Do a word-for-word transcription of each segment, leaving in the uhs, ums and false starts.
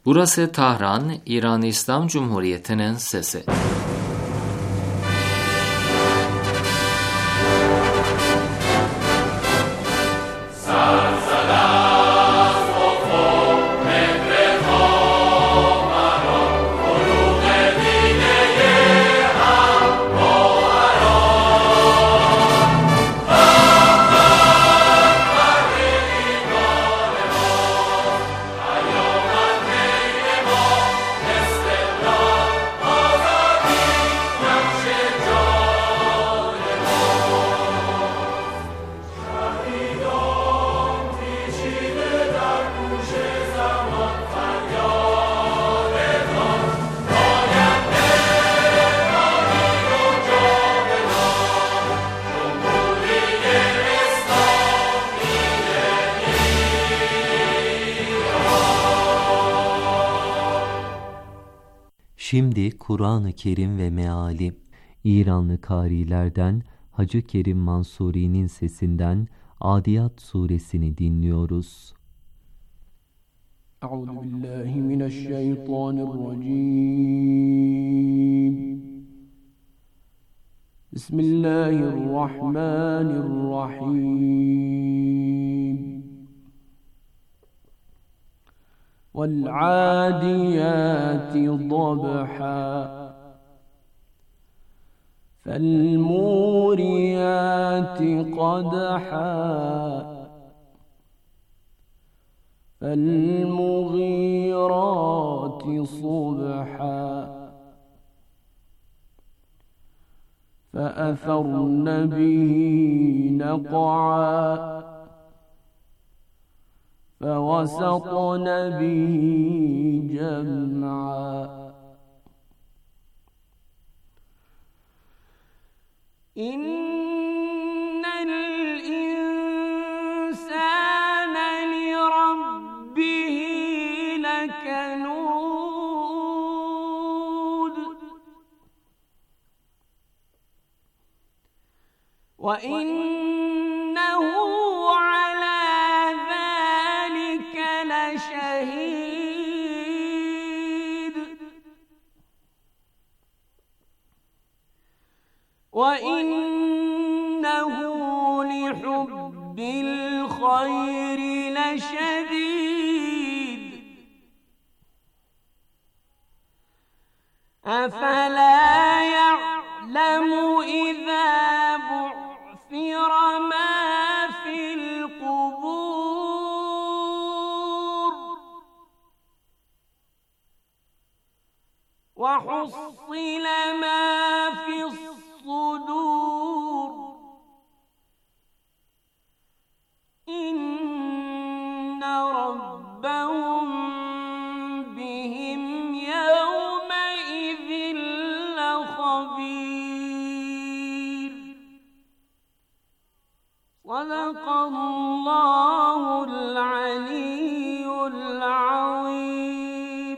Burası Tahran, İran İslam Cumhuriyeti'nin sesi. Şimdi Kur'an-ı Kerim ve meali, İranlı karilerden Hacı Kerim Mansuri'nin sesinden Adiyat suresini dinliyoruz. Euzubillahimineşşeytanirracim. Bismillahirrahmanirrahim. وَالْعَادِيَاتِ ضَبْحًا فَالْمُورِيَاتِ قَدْحًا فَالْمُغِيرَاتِ صُبْحًا فَأَثَرْنَ بِهِ نَقْعًا فَوَسَطْنَ بِهِ جَمْعًا إِنَّ الْإِنسَانَ لِرَبِّهِ لَكَنُودٌ وَإِنَّهُ شهيد وإنه لحب الخير لشديد أفلا يعلم إذا بعثر ما في القبور وحصل ما في الصدور إن ربهم بهم يومئذ لخبير صدق الله العلي العظيم.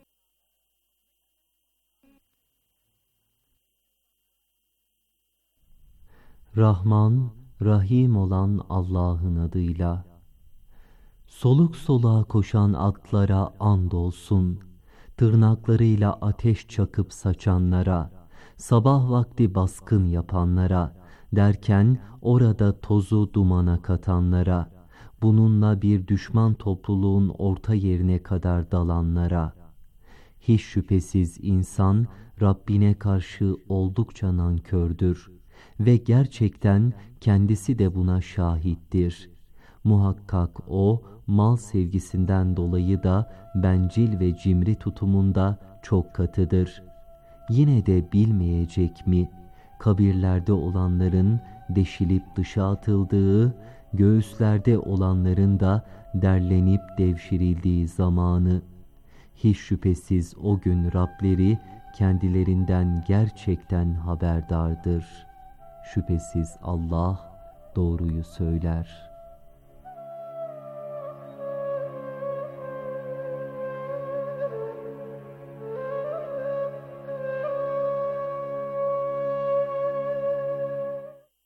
Rahman, Rahim olan Allah'ın adıyla. Soluk soluğa koşan atlara andolsun, tırnaklarıyla ateş çakıp saçanlara, sabah vakti baskın yapanlara, derken orada tozu dumana katanlara, bununla bir düşman topluluğun orta yerine kadar dalanlara. Hiç şüphesiz insan Rabbine karşı oldukça nankördür ve gerçekten kendisi de buna şahittir. Muhakkak o, mal sevgisinden dolayı da bencil ve cimri tutumunda çok katıdır. Yine de bilmeyecek mi, kabirlerde olanların deşilip dışa atıldığı, göğüslerde olanların da derlenip devşirildiği zamanı. Hiç şüphesiz o gün Rableri kendilerinden gerçekten haberdardır. Şüphesiz Allah doğruyu söyler.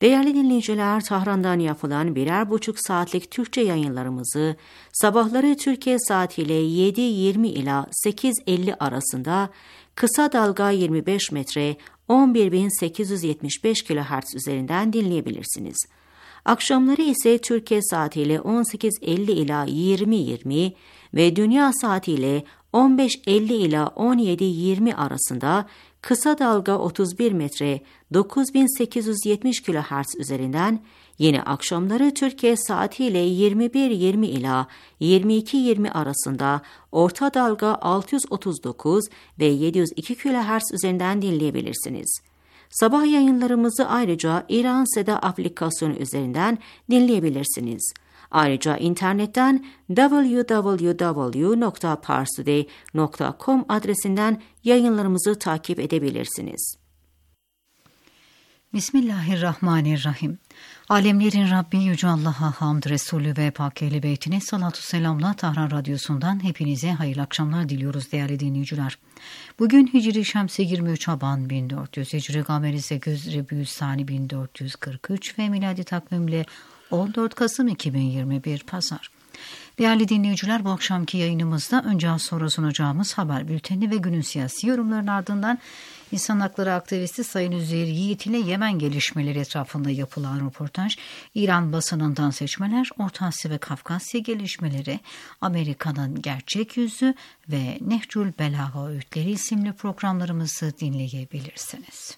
Değerli dinleyiciler, Tahran'dan yapılan birer buçuk saatlik Türkçe yayınlarımızı sabahları Türkiye saatiyle yedi yirmi ila sekiz elli arasında kısa dalga yirmi beş metre on bir bin sekiz yüz yetmiş beş kilohertz üzerinden dinleyebilirsiniz. Akşamları ise Türkiye saatiyle on sekiz elli ila yirmi yirmi ve dünya saatiyle on beş elli ila on yedi yirmi arasında kısa dalga otuz bir metre dokuz bin sekiz yüz yetmiş kilohertz üzerinden, yine akşamları Türkiye saatiyle yirmi bir yirmi ila yirmi iki yirmi arasında orta dalga altı yüz otuz dokuz ve yedi yüz iki kilohertz üzerinden dinleyebilirsiniz. Sabah yayınlarımızı ayrıca İran Seda aplikasyonu üzerinden dinleyebilirsiniz. Ayrıca internetten double-u double-u double-u nokta parstoday nokta com adresinden yayınlarımızı takip edebilirsiniz. Bismillahirrahmanirrahim. Alemlerin Rabbi Yüce Allah'a hamd, Resulü ve Pak Ehl-i Beytine salatu selamla Tahran Radyosu'ndan hepinize hayırlı akşamlar diliyoruz değerli dinleyiciler. Bugün Hicri Şemsi yirmi üç Şaban bin dört yüz, Hicri Gameri sekiz Rebiü'l-Sani bin dört yüz kırk üç ve miladi takvimle on dört Kasım iki bin yirmi bir Pazar. Değerli dinleyiciler, bu akşamki yayınımızda önce az sonra sunacağımız haber bülteni ve günün siyasi yorumlarının ardından İnsan Hakları Aktivisti Sayın Üzeyir Yiğit ile Yemen gelişmeleri etrafında yapılan röportaj, İran basınından seçmeler, Orta Asya ve Kafkasya gelişmeleri, Amerika'nın gerçek yüzü ve Nehcül Belagha öğütleri isimli programlarımızı dinleyebilirsiniz.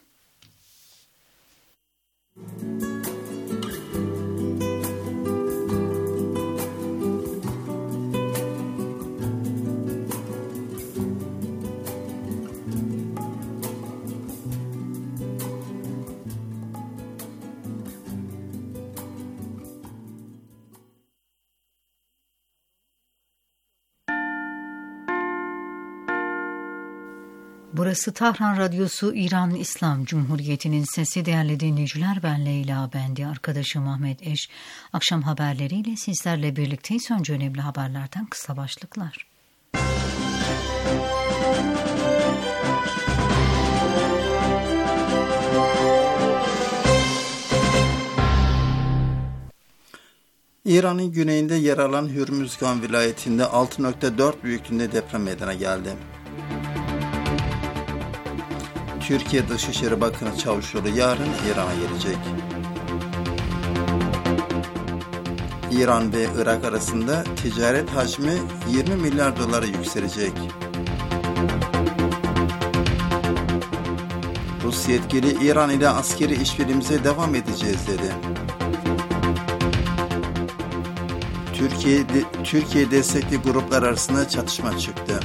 Burası Tahran Radyosu, İran İslam Cumhuriyeti'nin sesi. Değerli dinleyiciler, ben Leyla Bendi, arkadaşım Ahmet Eş. Akşam haberleriyle sizlerle birlikteyiz. Önce önemli haberlerden kısa başlıklar. İran'ın güneyinde yer alan Hürmüzgan vilayetinde altı nokta dört büyüklüğünde deprem meydana geldi. Türkiye Dışişleri Bakanı Çavuşoğlu yarın İran'a gelecek. İran ve Irak arasında ticaret hacmi yirmi milyar dolara yükselecek. Rus yetkili İran ile askeri işbirliğimize devam edeceğiz dedi. Türkiye, Türkiye destekli gruplar arasında çatışma çıktı.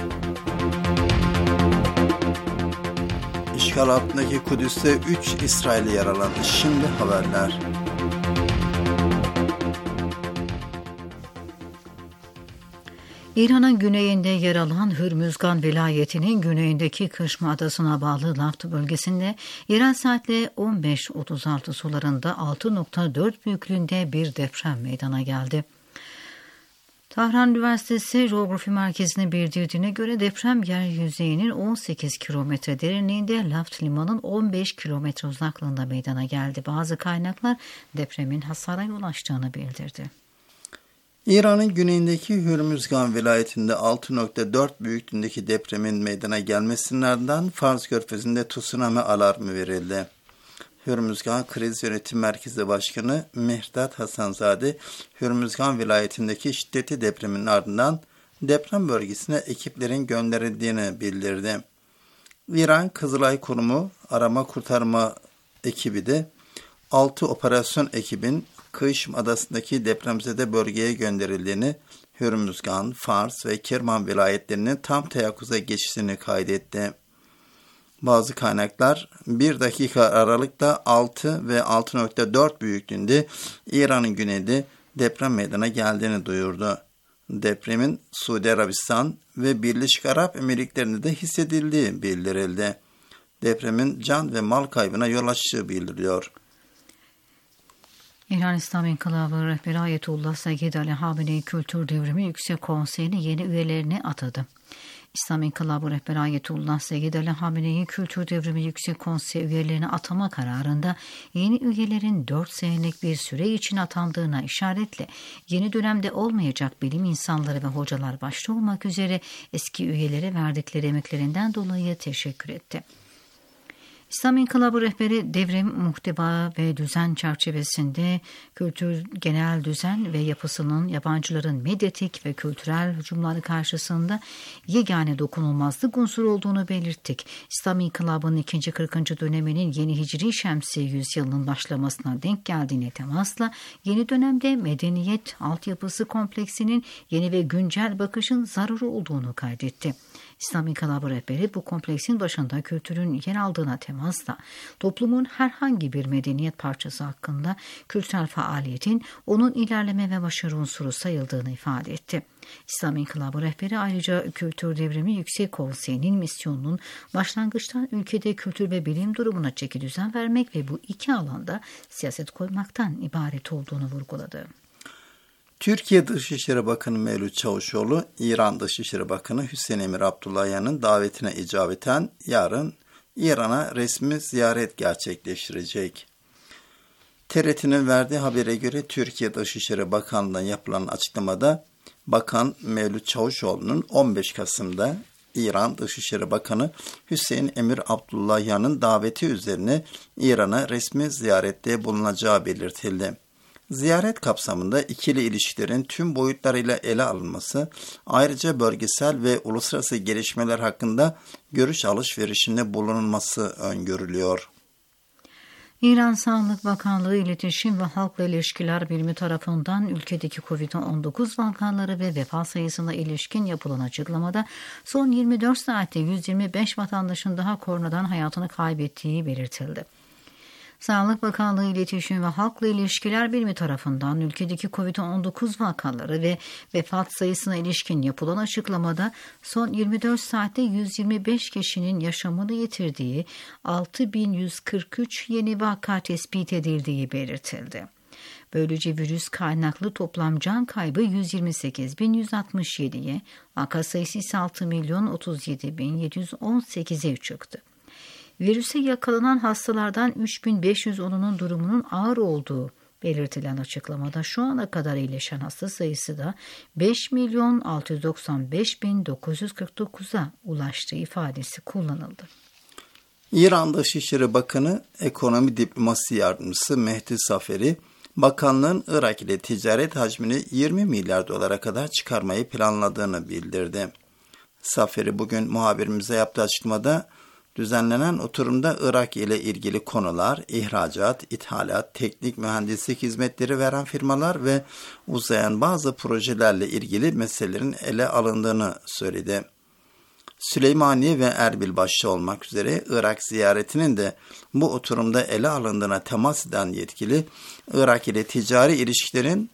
İşgal altındaki Kudüs'te üç İsrailli yaralandı. Şimdi haberler. İran'ın güneyinde yer alan Hürmüzgan vilayetinin güneyindeki Kışma Adası'na bağlı Laft bölgesinde İran saatle on beş otuz altı sularında altı nokta dört büyüklüğünde bir deprem meydana geldi. Tahran Üniversitesi Jeografi Merkezi'ne bildirdiğine göre deprem yer yüzeyinin on sekiz kilometre derinliğinde, Laft limanın on beş kilometre uzaklığında meydana geldi. Bazı kaynaklar depremin hasara yol açtığını bildirdi. İran'ın güneyindeki Hürmüzgan vilayetinde altı nokta dört büyüklüğündeki depremin meydana gelmesinin ardından Fars Körfezi'nde tsunami alarmı verildi. Hürmüzgan Kriz Yönetim Merkezi Başkanı Mehdat Hasanzade, Hürmüzgan vilayetindeki şiddetli depremin ardından deprem bölgesine ekiplerin gönderildiğini bildirdi. İran Kızılay Kurumu arama kurtarma ekibi de altı operasyon ekibin Kışm Adası'ndaki depremzede bölgeye gönderildiğini, Hürmüzgan, Fars ve Kerman vilayetlerinin tam teyakkuza geçişini kaydetti. Bazı kaynaklar bir dakika aralıkta altı ve altı nokta dört büyüklüğünde İran'ın güneyinde deprem meydana geldiğini duyurdu. Depremin Suudi Arabistan ve Birleşik Arap Emirlikleri'nde de hissedildiği bildirildi. Depremin can ve mal kaybına yol açtığı bildiriliyor. İran İslam İnkılabı rehberi Ayetullah Said Ali Hamenei Kültür Devrimi Yüksek Konseyi'nin yeni üyelerini atadı. İslam İnkılabı rehberi Ayetullah Said Ali Hamenei Kültür Devrimi Yüksek Konseyi üyelerini atama kararında yeni üyelerin dört senelik bir süre için atandığına işaretle yeni dönemde olmayacak bilim insanları ve hocalar başta olmak üzere eski üyelere verdikleri emeklerinden dolayı teşekkür etti. İslam İnkılabı rehberi devrim, muhteva ve düzen çerçevesinde kültür, genel düzen ve yapısının yabancıların medyatik ve kültürel hücumları karşısında yegane dokunulmazlık unsuru olduğunu belirttik. İslam İnkılabı'nın ikinci kırkıncı döneminin yeni Hicri Şemsi yüzyılının başlamasına denk geldiğine temasla yeni dönemde medeniyet altyapısı kompleksinin yeni ve güncel bakışın zararı olduğunu kaydetti. İslam İnkılabı rehberi bu kompleksin başında kültürün yer aldığına temasla toplumun herhangi bir medeniyet parçası hakkında kültürel faaliyetin onun ilerleme ve başarı unsuru sayıldığını ifade etti. İslam İnkılabı rehberi ayrıca Kültür Devrimi Yüksek Konseyi'nin misyonunun başlangıçtan ülkede kültür ve bilim durumuna çeki düzen vermek ve bu iki alanda siyaset koymaktan ibaret olduğunu vurguladı. Türkiye Dışişleri Bakanı Mevlüt Çavuşoğlu, İran Dışişleri Bakanı Hüseyin Emir Abdullahian'ın davetine icabeten yarın İran'a resmi ziyaret gerçekleştirecek. T R T'nin verdiği habere göre Türkiye Dışişleri Bakanlığı'ndan yapılan açıklamada Bakan Mevlüt Çavuşoğlu'nun on beş Kasım'da İran Dışişleri Bakanı Hüseyin Emir Abdullahian'ın daveti üzerine İran'a resmi ziyarette bulunacağı belirtildi. Ziyaret kapsamında ikili ilişkilerin tüm boyutlarıyla ele alınması, ayrıca bölgesel ve uluslararası gelişmeler hakkında görüş alışverişinde bulunulması öngörülüyor. İran Sağlık Bakanlığı İletişim ve Halkla İlişkiler Birimi tarafından ülkedeki kovid on dokuz vakaları ve vefat sayısına ilişkin yapılan açıklamada son yirmi dört saatte yüz yirmi beş vatandaşın daha koronadan hayatını kaybettiği belirtildi. Sağlık Bakanlığı İletişim ve Halkla İlişkiler Birimi tarafından ülkedeki kovid on dokuz vakaları ve vefat sayısına ilişkin yapılan açıklamada son yirmi dört saatte yüz yirmi beş kişinin yaşamını yitirdiği, altı bin yüz kırk üç yeni vaka tespit edildiği belirtildi. Böylece virüs kaynaklı toplam can kaybı yüz yirmi sekiz bin yüz altmış yediye, vaka sayısı ise altı milyon otuz yedi bin yedi yüz on sekize çıktı. Virüse yakalanan hastalardan üç bin beş yüz onunun durumunun ağır olduğu belirtilen açıklamada şu ana kadar iyileşen hasta sayısı da beş milyon altı yüz doksan beş bin dokuz yüz kırk dokuza ulaştığı ifadesi kullanıldı. İran Dışişleri Bakanı Ekonomi Diplomasi Yardımcısı Mehdi Saferi, bakanlığın Irak ile ticaret hacmini yirmi milyar dolara kadar çıkarmayı planladığını bildirdi. Saferi bugün muhabirimize yaptığı açıklamada, düzenlenen oturumda Irak ile ilgili konular, ihracat, ithalat, teknik mühendislik hizmetleri veren firmalar ve uzayan bazı projelerle ilgili meselelerin ele alındığını söyledi. Süleymaniye ve Erbil başta olmak üzere Irak ziyaretinin de bu oturumda ele alındığına temas eden yetkili, Irak ile ticari ilişkilerin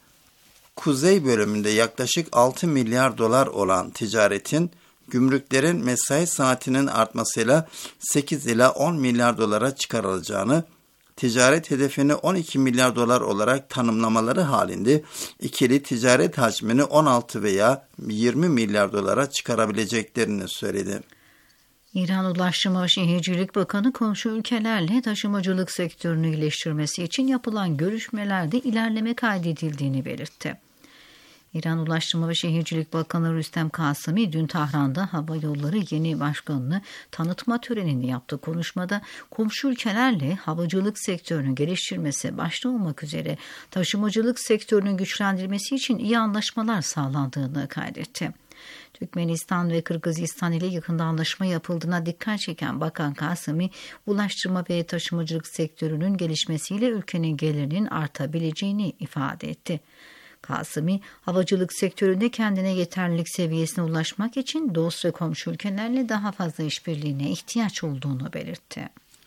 kuzey bölümünde yaklaşık altı milyar dolar olan ticaretin, gümrüklerin mesai saatinin artmasıyla sekiz ila on milyar dolara çıkarılacağını, ticaret hedefini on iki milyar dolar olarak tanımlamaları halinde ikili ticaret hacmini on altı veya yirmi milyar dolara çıkarabileceklerini söyledi. İran Ulaştırma ve Şehircilik Bakanı komşu ülkelerle taşımacılık sektörünü iyileştirmesi için yapılan görüşmelerde ilerleme kaydedildiğini belirtti. İran Ulaştırma ve Şehircilik Bakanı Rüstem Kasimi dün Tahran'da Hava Yolları Yeni Başkanı'nı tanıtma törenini yaptığı konuşmada komşu ülkelerle havacılık sektörünü geliştirmesi başta olmak üzere taşımacılık sektörünün güçlendirilmesi için iyi anlaşmalar sağlandığını kaydetti. Türkmenistan ve Kırgızistan ile yakında anlaşma yapıldığına dikkat çeken Bakan Kasimi, ulaştırma ve taşımacılık sektörünün gelişmesiyle ülkenin gelirinin artabileceğini ifade etti. Kasimi, havacılık sektöründe kendine yeterlilik seviyesine ulaşmak için dost ve komşu ülkelerle daha fazla işbirliğine ihtiyaç olduğunu belirtti.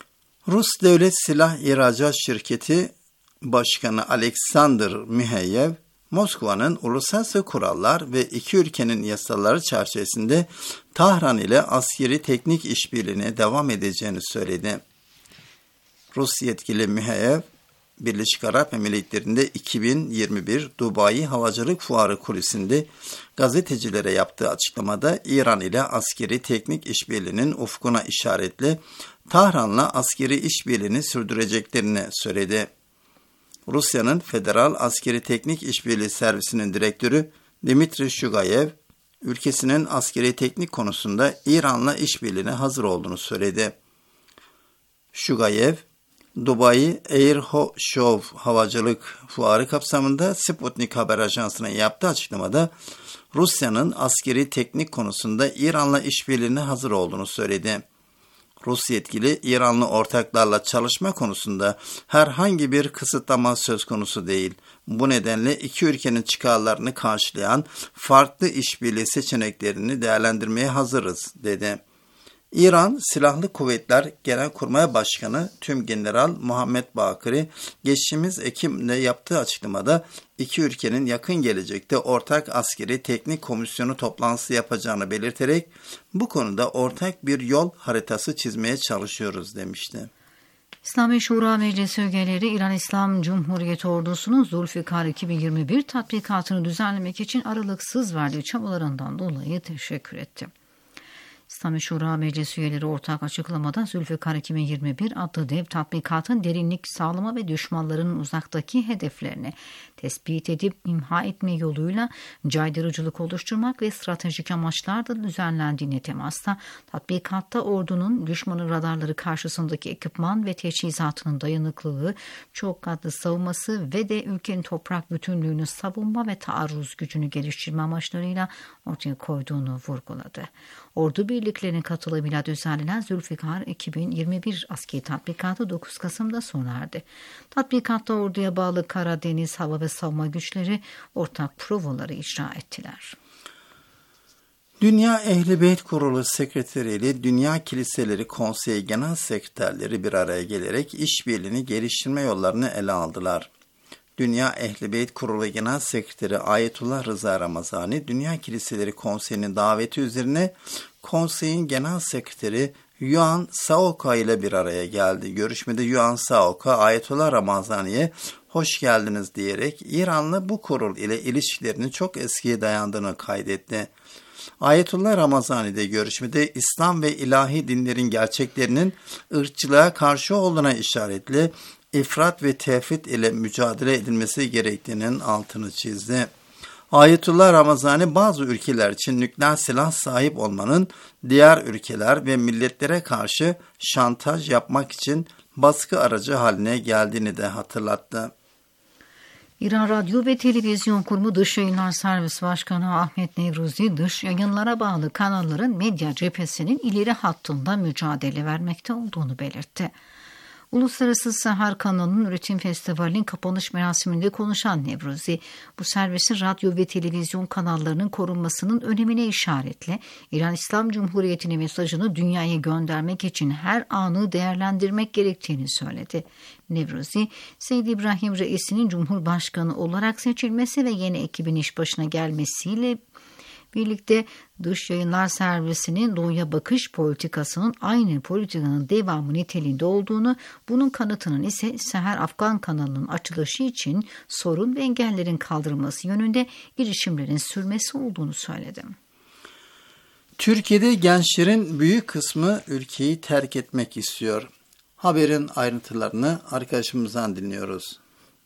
Rus Devlet Silah İhracat Şirketi Başkanı Alexander Mihayev, Moskova'nın uluslararası kurallar ve iki ülkenin yasaları çerçevesinde Tahran ile askeri teknik işbirliğine devam edeceğini söyledi. Rus yetkili Mihayev, Birleşik Arap Emirlikleri'nde iki bin yirmi bir Dubai Havacılık Fuarı kulisinde gazetecilere yaptığı açıklamada İran ile askeri teknik işbirliğinin ufkuna işaretle Tahran'la askeri işbirliğini sürdüreceklerini söyledi. Rusya'nın Federal Askeri Teknik İşbirliği Servisi'nin direktörü Dmitri Shugayev, ülkesinin askeri teknik konusunda İran'la işbirliğine hazır olduğunu söyledi. Shugayev, Dubai Air Show havacılık fuarı kapsamında Sputnik Haber Ajansı'na yaptığı açıklamada Rusya'nın askeri teknik konusunda İran'la işbirliğine hazır olduğunu söyledi. Rus yetkili İranlı ortaklarla çalışma konusunda herhangi bir kısıtlama söz konusu değil. Bu nedenle iki ülkenin çıkarlarını karşılayan farklı işbirliği seçeneklerini değerlendirmeye hazırız, dedi. İran Silahlı Kuvvetler Genelkurmay Başkanı Tümgeneral Muhammed Bakiri geçtiğimiz Ekim'de yaptığı açıklamada iki ülkenin yakın gelecekte ortak askeri teknik komisyonu toplantısı yapacağını belirterek bu konuda ortak bir yol haritası çizmeye çalışıyoruz demişti. İslami Şura Meclisi üyeleri İran İslam Cumhuriyeti Ordusu'nun Zülfikar iki bin yirmi bir tatbikatını düzenlemek için aralıksız verdiği çabalarından dolayı teşekkür etti. İslami Şura Meclisi üyeleri ortak açıklamada Zülfikar iki bin yirmi bir adlı dev tatbikatın derinlik sağlama ve düşmanların uzaktaki hedeflerini tespit edip imha etme yoluyla caydırıcılık oluşturmak ve stratejik amaçlarla düzenlendiğine temasta, tatbikatta ordunun düşmanın radarları karşısındaki ekipman ve teçhizatının dayanıklılığı, çok katlı savunması ve de ülkenin toprak bütünlüğünü savunma ve taarruz gücünü geliştirme amaçlarıyla ortaya koyduğunu vurguladı. Ordu birliklerinin katılımıyla düzenlenen Zülfikar iki bin yirmi bir askeri tatbikatı dokuz Kasım'da sona erdi. Tatbikatta orduya bağlı kara, deniz, hava ve savunma güçleri ortak provaları icra ettiler. Dünya Ehl-i Beyt Kurulu Sekreteri ile Dünya Kiliseleri Konseyi Genel Sekreterleri bir araya gelerek işbirliğini geliştirme yollarını ele aldılar. Dünya Ehl-i Beyt Kurulu Genel Sekreteri Ayetullah Rıza Ramazani, Dünya Kiliseleri Konseyi'nin daveti üzerine konseyin genel sekreteri Yuan Saoka ile bir araya geldi. Görüşmede Yuan Saoka, Ayetullah Ramazani'ye hoş geldiniz diyerek İranlı bu kurul ile ilişkilerinin çok eskiye dayandığını kaydetti. Ayetullah Ramazani de görüşmede İslam ve ilahi dinlerin gerçeklerinin ırkçılığa karşı olduğuna işaretle ifrat ve tefrit ile mücadele edilmesi gerektiğinin altını çizdi. Ayetullah Ramazani bazı ülkeler için nükleer silah sahip olmanın diğer ülkeler ve milletlere karşı şantaj yapmak için baskı aracı haline geldiğini de hatırlattı. İran Radyo ve Televizyon Kurumu Dış Yayınlar Servisi Başkanı Ahmet Nevruzi, dış yayınlara bağlı kanalların medya cephesinin ileri hattında mücadele vermekte olduğunu belirtti. Uluslararası Sahar kanalının üretim festivalinin kapanış merasiminde konuşan Nevruzi, bu servisin radyo ve televizyon kanallarının korunmasının önemine işaretle İran İslam Cumhuriyeti'nin mesajını dünyaya göndermek için her anı değerlendirmek gerektiğini söyledi. Nevruzi, Seyyid İbrahim Reis'inin Cumhurbaşkanı olarak seçilmesi ve yeni ekibin iş başına gelmesiyle birlikte dış yayınlar servisinin doğuya bakış politikasının aynı politikanın devamı niteliğinde olduğunu, bunun kanıtının ise Seher Afgan kanalının açılışı için sorun ve engellerin kaldırılması yönünde girişimlerin sürmesi olduğunu söyledim. Türkiye'de gençlerin büyük kısmı ülkeyi terk etmek istiyor. Haberin ayrıntılarını arkadaşımızdan dinliyoruz.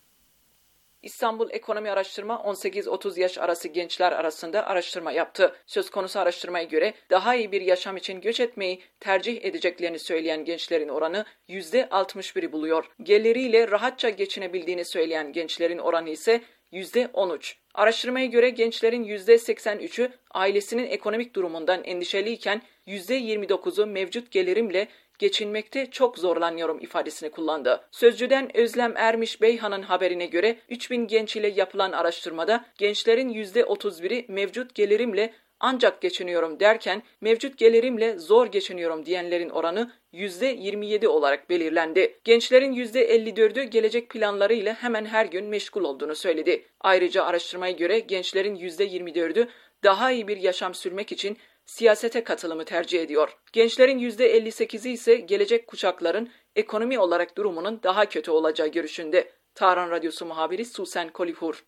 İstanbul Ekonomi Araştırma on sekiz otuz yaş arası gençler arasında araştırma yaptı. Söz konusu araştırmaya göre daha iyi bir yaşam için göç etmeyi tercih edeceklerini söyleyen gençlerin oranı yüzde altmış biri buluyor. Geliriyle rahatça geçinebildiğini söyleyen gençlerin oranı ise yüzde on üç. Araştırmaya göre gençlerin yüzde seksen üçü ailesinin ekonomik durumundan endişeliyken yüzde yirmi dokuzu mevcut gelirimle geçinmekte çok zorlanıyorum ifadesini kullandı. Sözcü'den Özlem Ermiş Beyhan'ın haberine göre üç bin genç ile yapılan araştırmada gençlerin yüzde otuz biri mevcut gelirimle ancak geçiniyorum derken mevcut gelirimle zor geçiniyorum diyenlerin oranı yüzde yirmi yedi olarak belirlendi. Gençlerin yüzde elli dördü gelecek planlarıyla hemen her gün meşgul olduğunu söyledi. Ayrıca araştırmaya göre gençlerin yüzde yirmi dördü daha iyi bir yaşam sürmek için siyasete katılımı tercih ediyor. Gençlerin yüzde elli sekizi ise gelecek kuşakların ekonomi olarak durumunun daha kötü olacağı görüşünde. Tahran Radyosu muhabiri Susan Kolihur.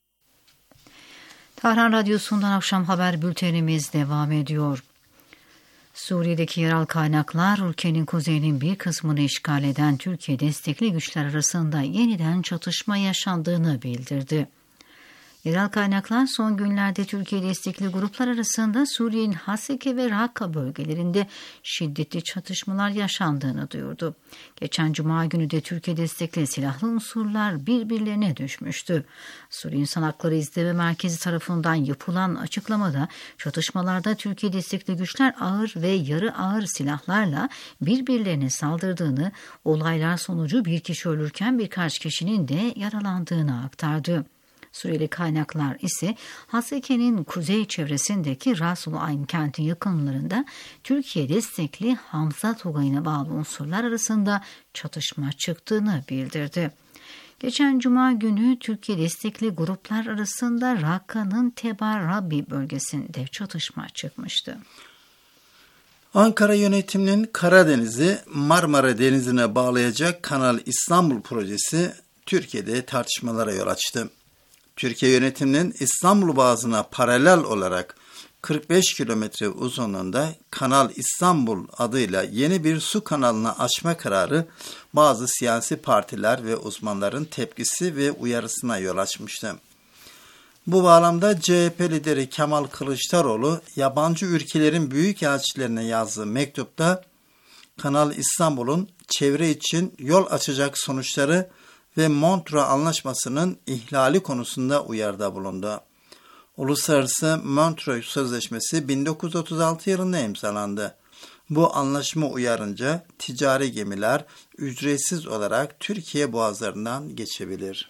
Tahran Radyosu'ndan akşam haber bültenimiz devam ediyor. Suriye'deki yerel kaynaklar ülkenin kuzeyinin bir kısmını işgal eden Türkiye destekli güçler arasında yeniden çatışma yaşandığını bildirdi. Yerel kaynaklar son günlerde Türkiye destekli gruplar arasında Suriye'nin Haseke ve Rakka bölgelerinde şiddetli çatışmalar yaşandığını duyurdu. Geçen Cuma günü de Türkiye destekli silahlı unsurlar birbirlerine düşmüştü. Suriye İnsan Hakları İzleme Merkezi tarafından yapılan açıklamada çatışmalarda Türkiye destekli güçler ağır ve yarı ağır silahlarla birbirlerine saldırdığını, olaylar sonucu bir kişi ölürken birkaç kişinin de yaralandığını aktardı. Suriyeli kaynaklar ise Haseke'nin kuzey çevresindeki Rasul Ayn kenti yakınlarında Türkiye destekli Hamza Tugayı'na bağlı unsurlar arasında çatışma çıktığını bildirdi. Geçen Cuma günü Türkiye destekli gruplar arasında Rakka'nın Tebar Rabbi bölgesinde çatışma çıkmıştı. Ankara yönetiminin Karadeniz'i Marmara Denizi'ne bağlayacak Kanal İstanbul projesi Türkiye'de tartışmalara yol açtı. Türkiye yönetiminin İstanbul Boğazı'na paralel olarak kırk beş kilometre uzunluğunda Kanal İstanbul adıyla yeni bir su kanalını açma kararı bazı siyasi partiler ve uzmanların tepkisi ve uyarısına yol açmıştı. Bu bağlamda C H P lideri Kemal Kılıçdaroğlu yabancı ülkelerin büyükelçilerine yazdığı mektupta Kanal İstanbul'un çevre için yol açacak sonuçları ve Montreux Anlaşması'nın ihlali konusunda uyarıda bulundu. Uluslararası Montreux Sözleşmesi bin dokuz yüz otuz altı yılında imzalandı. Bu anlaşma uyarınca ticari gemiler ücretsiz olarak Türkiye boğazlarından geçebilir.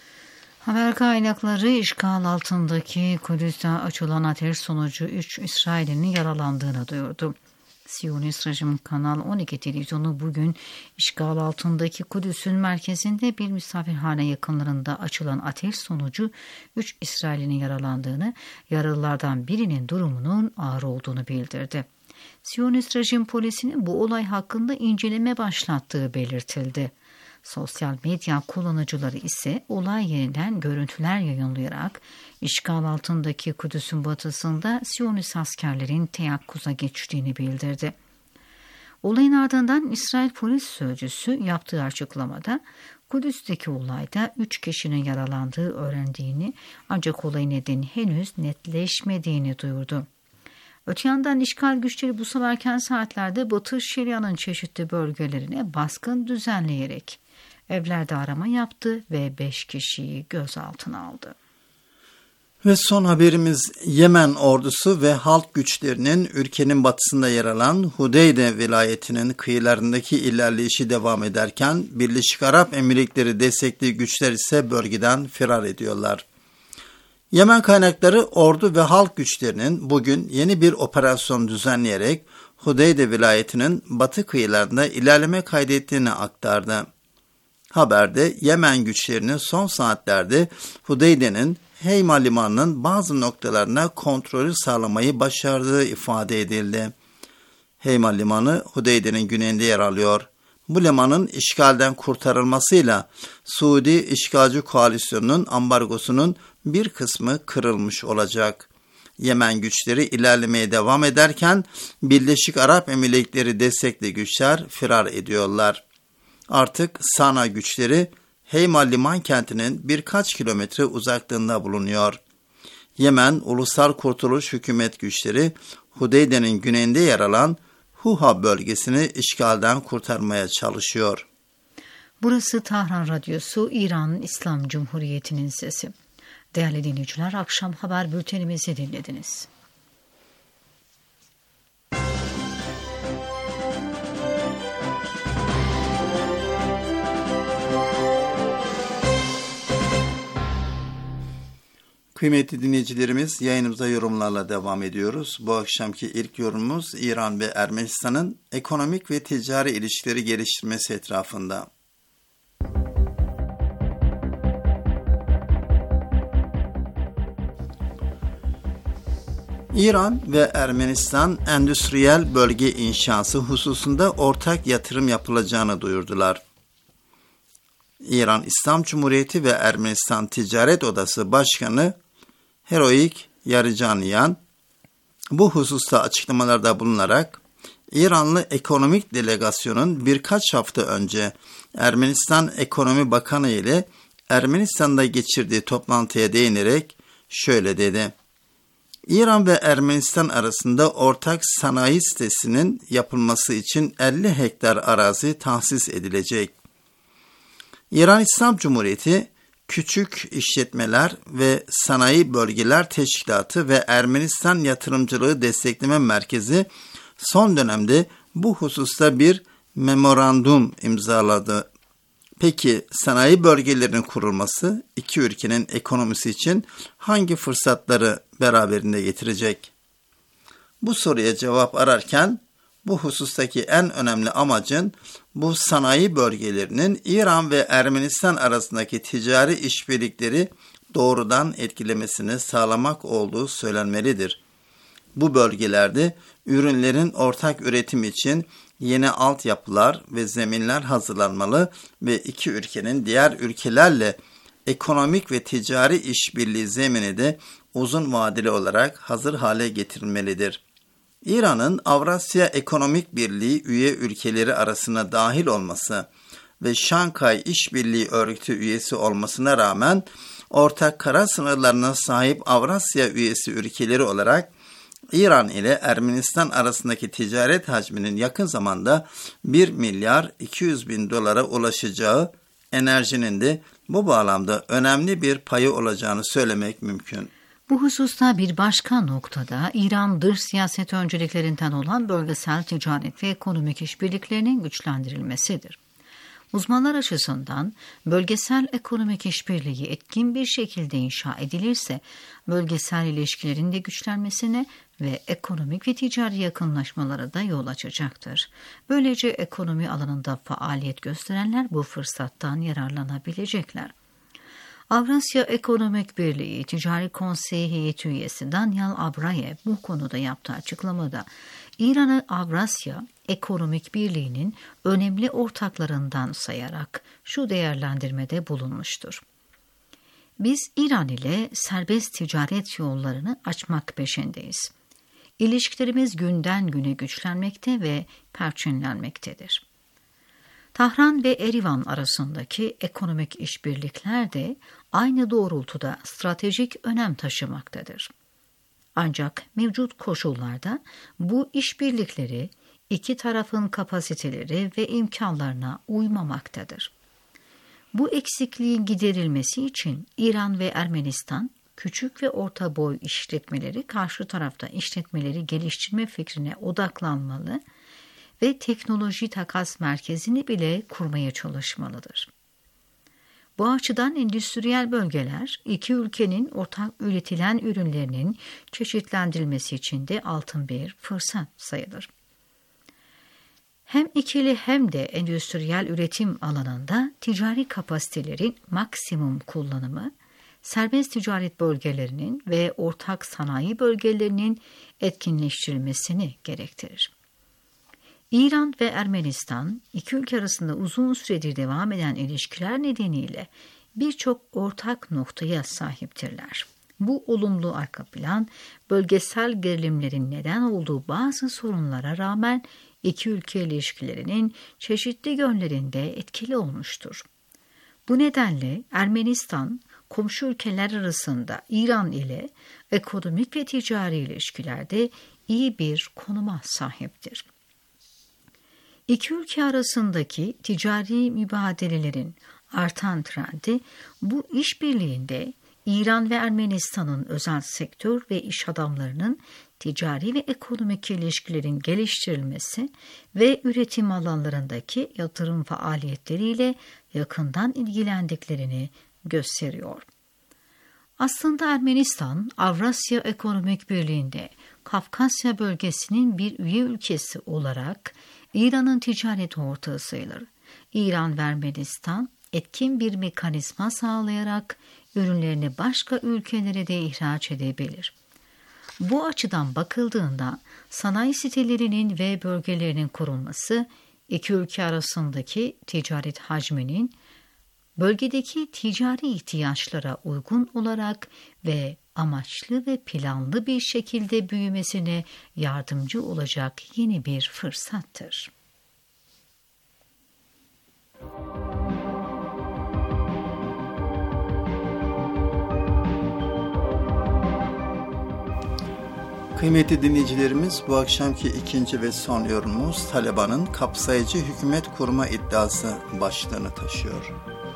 Haber kaynakları işgal altındaki Kudüs'te açılan ateş sonucu üç İsrail'in yaralandığını duyurdu. Siyonist rejim Kanal on iki televizyonu bugün işgal altındaki Kudüs'ün merkezinde bir misafirhane yakınlarında açılan ateş sonucu üç İsrail'in yaralandığını, yaralılardan birinin durumunun ağır olduğunu bildirdi. Siyonist rejim polisinin bu olay hakkında inceleme başlattığı belirtildi. Sosyal medya kullanıcıları ise olay yerinden görüntüler yayınlayarak işgal altındaki Kudüs'ün batısında Siyonist askerlerin teyakkuza geçtiğini bildirdi. Olayın ardından İsrail polis sözcüsü yaptığı açıklamada Kudüs'teki olayda üç kişinin yaralandığı öğrendiğini ancak olayın nedeni henüz netleşmediğini duyurdu. Öte yandan işgal güçleri bu sabah erken saatlerde Batı Şeria'nın çeşitli bölgelerine baskın düzenleyerek evlerde arama yaptı ve beş kişiyi gözaltına aldı. Ve son haberimiz Yemen ordusu ve halk güçlerinin ülkenin batısında yer alan Hudeyde vilayetinin kıyılarındaki ilerleyişi devam ederken Birleşik Arap Emirlikleri destekli güçler ise bölgeden firar ediyorlar. Yemen kaynakları ordu ve halk güçlerinin bugün yeni bir operasyon düzenleyerek Hudeyde vilayetinin batı kıyılarında ilerleme kaydettiğini aktardı. Haberde Yemen güçlerinin son saatlerde Hudeyde'nin Heyma limanının bazı noktalarına kontrolü sağlamayı başardığı ifade edildi. Heyma limanı Hudeyde'nin güneyinde yer alıyor. Bu limanın işgalden kurtarılmasıyla Suudi işgalci koalisyonunun ambargosunun bir kısmı kırılmış olacak. Yemen güçleri ilerlemeye devam ederken Birleşik Arap Emirlikleri destekli güçler firar ediyorlar. Artık Sana güçleri Heyma liman kentinin birkaç kilometre uzaklığında bulunuyor. Yemen Ulusal Kurtuluş Hükümet güçleri Hudeyde'nin güneyinde yer alan Huha bölgesini işgalden kurtarmaya çalışıyor. Burası Tahran Radyosu, İran İslam Cumhuriyeti'nin sesi. Değerli dinleyiciler, akşam haber bültenimizi dinlediniz. Kıymetli dinleyicilerimiz, yayınımıza yorumlarla devam ediyoruz. Bu akşamki ilk yorumumuz İran ve Ermenistan'ın ekonomik ve ticari ilişkileri geliştirmesi etrafında. İran ve Ermenistan endüstriyel bölge inşası hususunda ortak yatırım yapılacağını duyurdular. İran İslam Cumhuriyeti ve Ermenistan Ticaret Odası Başkanı Heroik Yarıcanyan bu hususta açıklamalarda bulunarak İranlı ekonomik delegasyonun birkaç hafta önce Ermenistan Ekonomi Bakanı ile Ermenistan'da geçirdiği toplantıya değinerek şöyle dedi. İran ve Ermenistan arasında ortak sanayi sitesinin yapılması için elli hektar arazi tahsis edilecek. İran İslam Cumhuriyeti Küçük İşletmeler ve Sanayi Bölgeler Teşkilatı ve Ermenistan Yatırımcılığı Destekleme Merkezi son dönemde bu hususta bir memorandum imzaladı. Peki sanayi bölgelerinin kurulması iki ülkenin ekonomisi için hangi fırsatları beraberinde getirecek? Bu soruya cevap ararken bu husustaki en önemli amacın bu sanayi bölgelerinin İran ve Ermenistan arasındaki ticari işbirlikleri doğrudan etkilemesini sağlamak olduğu söylenmelidir. Bu bölgelerde ürünlerin ortak üretim için yeni altyapılar ve zeminler hazırlanmalı ve iki ülkenin diğer ülkelerle ekonomik ve ticari işbirliği zemini de uzun vadeli olarak hazır hale getirilmelidir. İran'ın Avrasya Ekonomik Birliği üye ülkeleri arasına dahil olması ve Şanghay İşbirliği Örgütü üyesi olmasına rağmen ortak kara sınırlarına sahip Avrasya üyesi ülkeleri olarak İran ile Ermenistan arasındaki ticaret hacminin yakın zamanda bir milyar iki yüz bin dolara ulaşacağı, enerjinin de bu bağlamda önemli bir payı olacağını söylemek mümkün. Bu hususta bir başka noktada İran dış siyaset önceliklerinden olan bölgesel ticaret ve ekonomik işbirliklerinin güçlendirilmesidir. Uzmanlar açısından bölgesel ekonomik işbirliği etkin bir şekilde inşa edilirse bölgesel ilişkilerin de güçlenmesine ve ekonomik ve ticari yakınlaşmalara da yol açacaktır. Böylece ekonomi alanında faaliyet gösterenler bu fırsattan yararlanabilecekler. Avrasya Ekonomik Birliği Ticari Konseyi Heyeti üyesi Daniel Abrayev bu konuda yaptığı açıklamada İran'ı Avrasya Ekonomik Birliği'nin önemli ortaklarından sayarak şu değerlendirmede bulunmuştur. Biz İran ile serbest ticaret yollarını açmak peşindeyiz. İlişkilerimiz günden güne güçlenmekte ve perçinlenmektedir. Tahran ve Erivan arasındaki ekonomik işbirlikler de aynı doğrultuda stratejik önem taşımaktadır. Ancak mevcut koşullarda bu işbirlikleri iki tarafın kapasiteleri ve imkanlarına uymamaktadır. Bu eksikliğin giderilmesi için İran ve Ermenistan küçük ve orta boy işletmeleri karşı tarafta işletmeleri geliştirme fikrine odaklanmalı ve teknoloji takas merkezini bile kurmaya çalışmalıdır. Bu açıdan endüstriyel bölgeler iki ülkenin ortak üretilen ürünlerinin çeşitlendirilmesi için de altın bir fırsat sayılır. Hem ikili hem de endüstriyel üretim alanında ticari kapasitelerin maksimum kullanımı, serbest ticaret bölgelerinin ve ortak sanayi bölgelerinin etkinleştirilmesini gerektirir. İran ve Ermenistan, iki ülke arasında uzun süredir devam eden ilişkiler nedeniyle birçok ortak noktaya sahiptirler. Bu olumlu arka plan, bölgesel gerilimlerin neden olduğu bazı sorunlara rağmen iki ülke ilişkilerinin çeşitli yönlerinde etkili olmuştur. Bu nedenle Ermenistan, komşu ülkeler arasında İran ile ekonomik ve ticari ilişkilerde iyi bir konuma sahiptir. İki ülke arasındaki ticari mübadelelerin artan trendi bu işbirliğinde İran ve Ermenistan'ın özel sektör ve iş adamlarının ticari ve ekonomik ilişkilerin geliştirilmesi ve üretim alanlarındaki yatırım faaliyetleriyle yakından ilgilendiklerini gösteriyor. Aslında Ermenistan, Avrasya Ekonomik Birliği'nde Kafkasya bölgesinin bir üye ülkesi olarak İran'ın ticaret ortağı sayılır. İran ve Ermenistan etkin bir mekanizma sağlayarak ürünlerini başka ülkelere de ihraç edebilir. Bu açıdan bakıldığında sanayi sitelerinin ve bölgelerinin kurulması iki ülke arasındaki ticaret hacminin bölgedeki ticari ihtiyaçlara uygun olarak ve amaçlı ve planlı bir şekilde büyümesine yardımcı olacak yeni bir fırsattır. Kıymetli dinleyicilerimiz, bu akşamki ikinci ve son yorumumuz Taliban'ın kapsayıcı hükümet kurma iddiası başlığını taşıyor.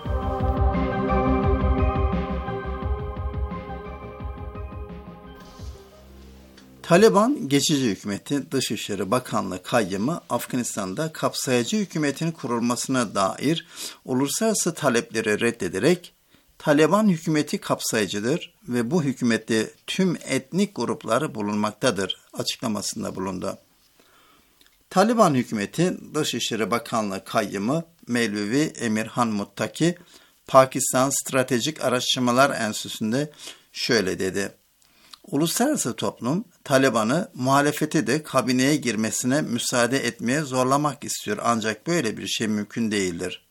Taliban geçici hükümeti Dışişleri Bakanlığı kayyımı Afganistan'da kapsayıcı hükümetin kurulmasına dair uluslararası talepleri reddederek Taliban hükümeti kapsayıcıdır ve bu hükümette tüm etnik grupları bulunmaktadır açıklamasında bulundu. Taliban hükümeti Dışişleri Bakanlığı kayyımı Mevlevi Emirhan Muttaki, Pakistan Stratejik Araştırmalar Enstitüsü'nde şöyle dedi: Uluslararası toplum Taliban'ı muhalefeti de kabineye girmesine müsaade etmeye zorlamak istiyor, ancak böyle bir şey mümkün değildir.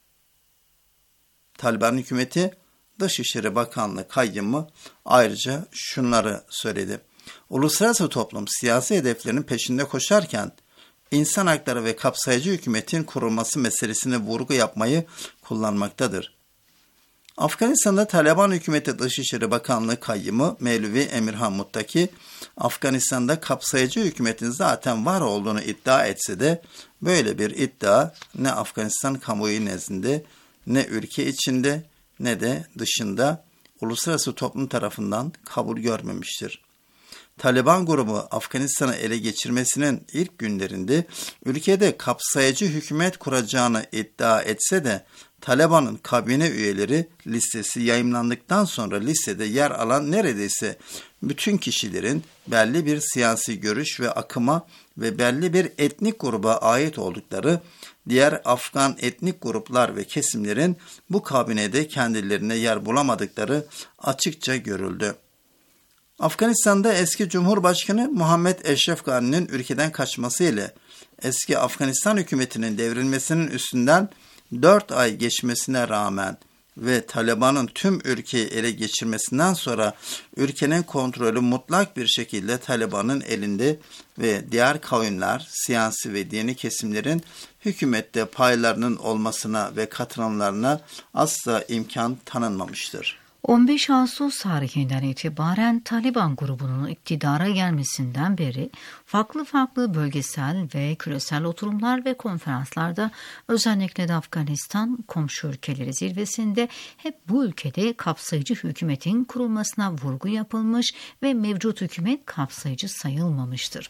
Taliban hükümeti Dışişleri Bakanlığı kayyımı ayrıca şunları söyledi: Uluslararası toplum siyasi hedeflerinin peşinde koşarken insan hakları ve kapsayıcı hükümetin kurulması meselesine vurgu yapmayı kullanmaktadır. Afganistan'da Taliban hükümeti Dışişleri Bakanlığı kayyımı Mevlevi Emirhan Muttaki, Afganistan'da kapsayıcı hükümetin zaten var olduğunu iddia etse de böyle bir iddia ne Afganistan kamuoyu nezdinde, ne ülke içinde, ne de dışında uluslararası toplum tarafından kabul görmemiştir. Taliban grubu Afganistan'ı ele geçirmesinin ilk günlerinde ülkede kapsayıcı hükümet kuracağını iddia etse de Taliban'ın kabine üyeleri listesi yayımlandıktan sonra listede yer alan neredeyse bütün kişilerin belli bir siyasi görüş ve akıma ve belli bir etnik gruba ait oldukları, diğer Afgan etnik gruplar ve kesimlerin bu kabinede kendilerine yer bulamadıkları açıkça görüldü. Afganistan'da eski Cumhurbaşkanı Muhammed Eşref Gani'nin ülkeden kaçması ile eski Afganistan hükümetinin devrilmesinin üstünden dört ay geçmesine rağmen ve Taliban'ın tüm ülkeyi ele geçirmesinden sonra ülkenin kontrolü mutlak bir şekilde Taliban'ın elinde ve diğer kavimler, siyasi ve dini kesimlerin hükümette paylarının olmasına ve katılımlarına asla imkan tanınmamıştır. on beş Ağustos tarihinden itibaren Taliban grubunun iktidara gelmesinden beri farklı farklı bölgesel ve küresel oturumlar ve konferanslarda, özellikle de Afganistan komşu ülkeleri zirvesinde hep bu ülkede kapsayıcı hükümetin kurulmasına vurgu yapılmış ve mevcut hükümet kapsayıcı sayılmamıştır.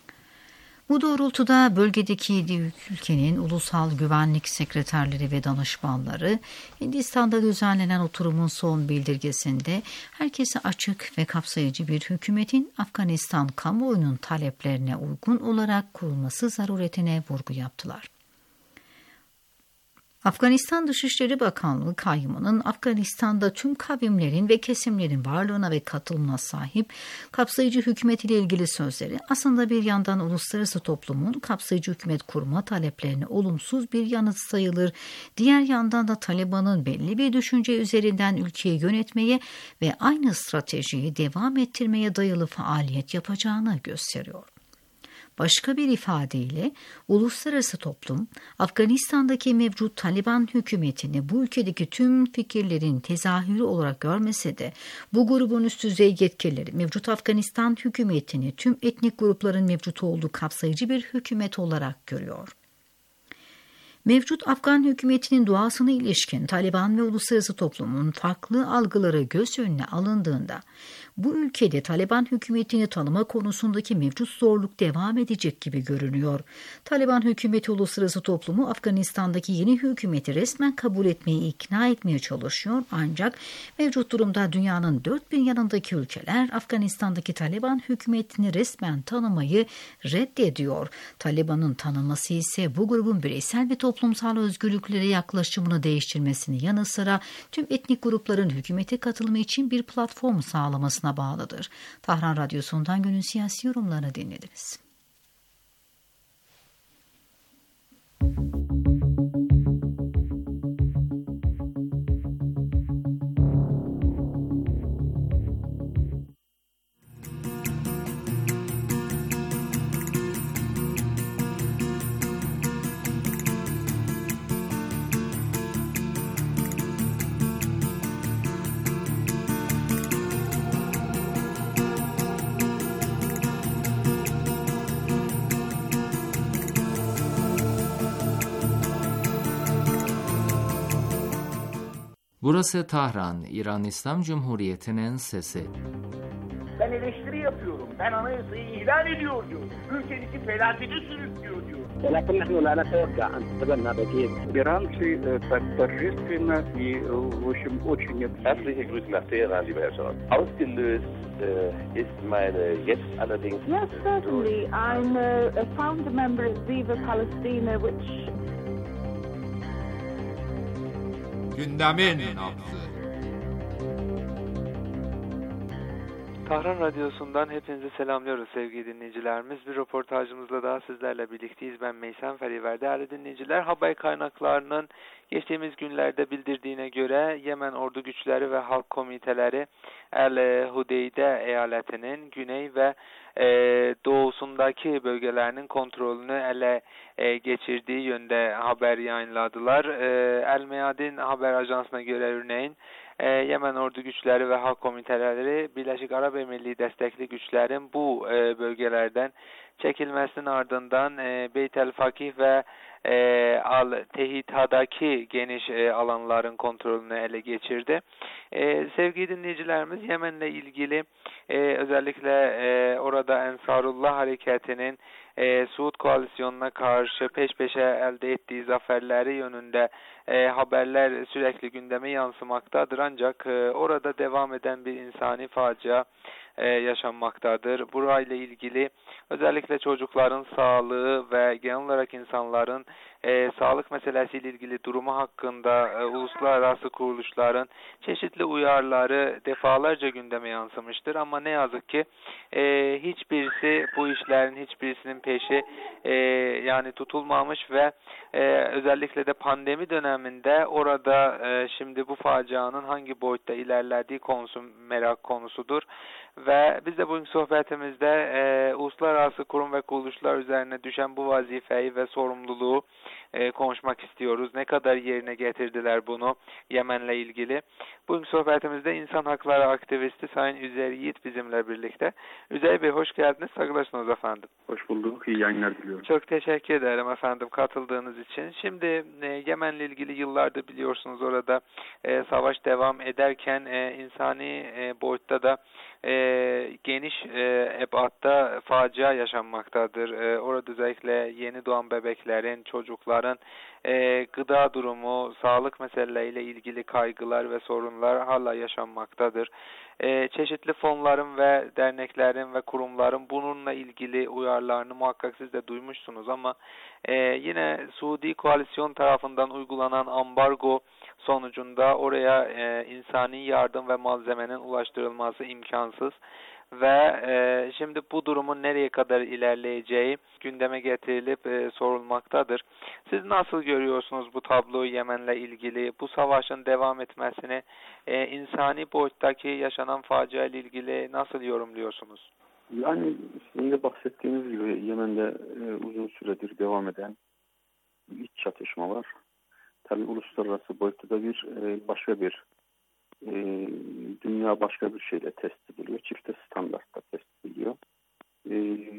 Bu doğrultuda bölgedeki yedi ülkenin ulusal güvenlik sekreterleri ve danışmanları Hindistan'da düzenlenen oturumun son bildirgesinde herkese açık ve kapsayıcı bir hükümetin Afganistan kamuoyunun taleplerine uygun olarak kurulması zaruretine vurgu yaptılar. Afganistan Dışişleri Bakanlığı kayyımının Afganistan'da tüm kavimlerin ve kesimlerin varlığına ve katılımına sahip kapsayıcı hükümet ile ilgili sözleri aslında bir yandan uluslararası toplumun kapsayıcı hükümet kurma taleplerine olumsuz bir yanıt sayılır, diğer yandan da Taliban'ın belli bir düşünce üzerinden ülkeyi yönetmeye ve aynı stratejiyi devam ettirmeye dayalı faaliyet yapacağını gösteriyor. Başka bir ifadeyle uluslararası toplum Afganistan'daki mevcut Taliban hükümetini bu ülkedeki tüm fikirlerin tezahürü olarak görmese de bu grubun üst düzey yetkilileri mevcut Afganistan hükümetini tüm etnik grupların mevcut olduğu kapsayıcı bir hükümet olarak görüyor. Mevcut Afgan hükümetinin doğasına ilişkin Taliban ve uluslararası toplumun farklı algıları göz önüne alındığında bu ülkede Taliban hükümetini tanıma konusundaki mevcut zorluk devam edecek gibi görünüyor. Taliban hükümeti uluslararası toplumu Afganistan'daki yeni hükümeti resmen kabul etmeyi ikna etmeye çalışıyor, ancak mevcut durumda dünyanın dört bir yanındaki ülkeler Afganistan'daki Taliban hükümetini resmen tanımayı reddediyor. Taliban'ın tanınması ise bu grubun bireysel ve toplumsal özgürlüklere yaklaşımını değiştirmesinin yanı sıra tüm etnik grupların hükümete katılımı için bir platform sağlamasına bağlıdır. Tahran Radyosu'ndan günün siyasi yorumlarını dinlediniz. Burası Tahran, İran İslam Cumhuriyeti'nin sesi. Ben eleştiri yapıyorum. Ben anayasayı ihlal ediyor diyorum. Ülkenizi felakete sürüklüyor diyor. ولكن نحن لا نتوقع أن تتبنى بديل. Иранцы торжественно и, в общем, очень... Herzliche Grüße nach Teheran, lieber Herr Scholz. Ausgelöst äh, ist meine jetzt allerdings... Yes, certainly. I'm a, a founder member of Viva Palestina, which... Gündemin nabzı. Tahran Radyosu'ndan hepinizi selamlıyoruz sevgili dinleyicilerimiz. Bir röportajımızla daha sizlerle birlikteyiz. Ben Meysen Feriver. Değerli dinleyiciler, haber kaynaklarının geçtiğimiz günlerde bildirdiğine göre Yemen ordu güçleri ve halk komiteleri El Hudeyde eyaletinin güney ve e, doğusundaki bölgelerinin kontrolünü ele e, geçirdiği yönde haber yayınladılar. E, El Meyadin haber ajansına göre örneğin e, Yemen ordu güçleri ve halk komiteleri Birleşik Arap Emirliği destekli güçlerin bu e, bölgelerden çekilmesinin ardından e, Beyt el Fakih ve e, Al-Tehita'daki geniş e, alanların kontrolünü ele geçirdi. E, sevgili dinleyicilerimiz, Yemen'le ilgili e, özellikle e, orada Ensarullah hareketinin e, Suud koalisyonuna karşı peş peşe elde ettiği zaferleri yönünde e, haberler sürekli gündeme yansımaktadır. Ancak e, orada devam eden bir insani facia e, yaşanmaktadır. Burayla ilgili özellikle çocukların sağlığı ve genel olarak insanların e, sağlık meselesiyle ilgili durumu hakkında e, uluslararası kuruluşların çeşitli uyarıları defalarca gündeme yansımıştır. Ama ne yazık ki e, hiçbirisi bu işlerin hiçbirisinin peşi e, yani tutulmamış ve e, özellikle de pandemi döneminde orada e, şimdi bu facianın hangi boyutta ilerlediği konusu merak konusudur. Ve biz de bugün sohbetimizde e, uluslararası kurum ve kuruluşlar üzerine düşen bu vazifeyi ve sorumluluğu e, konuşmak istiyoruz. Ne kadar yerine getirdiler bunu Yemen'le ilgili. Bugün sohbetimizde insan hakları aktivisti Sayın Üzeyir Yiğit bizimle birlikte. Üzeyir Bey, hoş geldiniz. Saklaşınız efendim. Hoş bulduk. İyi yayınlar diliyorum. Çok teşekkür ederim efendim katıldığınız için. Şimdi e, Yemen'le ilgili yıllardır biliyorsunuz orada e, savaş devam ederken e, insani e, boyutta da e, geniş e, ebatta facia yaşanmaktadır. E, orada özellikle yeni doğan bebeklerin, çocukların e, gıda durumu, sağlık meseleleriyle ilgili kaygılar ve sorunlar hala yaşanmaktadır. E, çeşitli fonların ve derneklerin ve kurumların bununla ilgili uyarılarını muhakkak siz de duymuşsunuz ama e, yine Suudi koalisyon tarafından uygulanan ambargo sonucunda oraya e, insani yardım ve malzemenin ulaştırılması imkansız ve e, şimdi bu durumun nereye kadar ilerleyeceği gündeme getirilip e, sorulmaktadır. Siz nasıl görüyorsunuz bu tabloyu Yemen'le ilgili, bu savaşın devam etmesini, e, insani boyuttaki yaşanan facia ile ilgili nasıl yorumluyorsunuz? Yani sizin de bahsettiğiniz gibi Yemen'de e, uzun süredir devam eden iç çatışma var. Tabii uluslararası boyutta da bir e, başka bir e, dünya başka bir şeyle test ediliyor. Çifte standartta test ediliyor. E,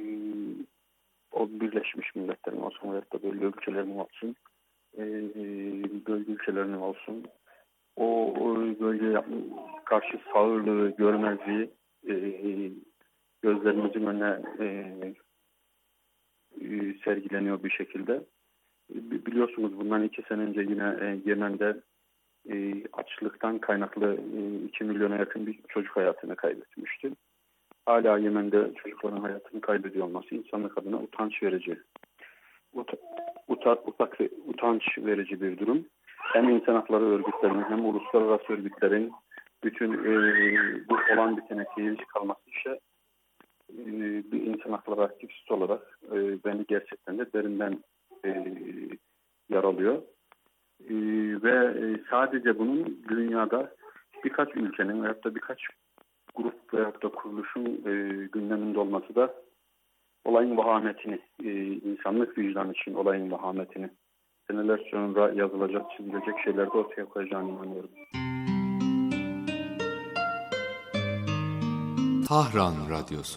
o Birleşmiş Milletler'in olsun veyahut da bölge ülkelerinin olsun e, bölge ülkelerinin olsun o, o bölgeye karşı sağırlığı, görmezliği e, gözlerimizin önüne e, e, sergileniyor bir şekilde. Biliyorsunuz bundan iki sene önce yine e, Yemen'de e, açlıktan kaynaklı e, iki milyona yakın bir çocuk hayatını kaybetmişti. Hala Yemen'de çocukların hayatını kaybediyor olması insanlık adına utanç verici. Ut, uta, utak, utanç verici bir durum. Hem insan hakları örgütlerinin hem uluslararası örgütlerin bütün e, bu olan bitene seyirci kalması işe e, bir insan hakları aktivisti olarak e, beni gerçekten de derinden E, yaralıyor. E, ve e, sadece bunun dünyada birkaç ülkenin veyahut da birkaç grup veyahut da kuruluşun e, gündeminde olması da olayın vahametini, e, insanlık vicdanı için olayın vahametini seneler sonra yazılacak, çizilecek şeyler de ortaya koyacağını inanıyorum. Tahran Radyosu.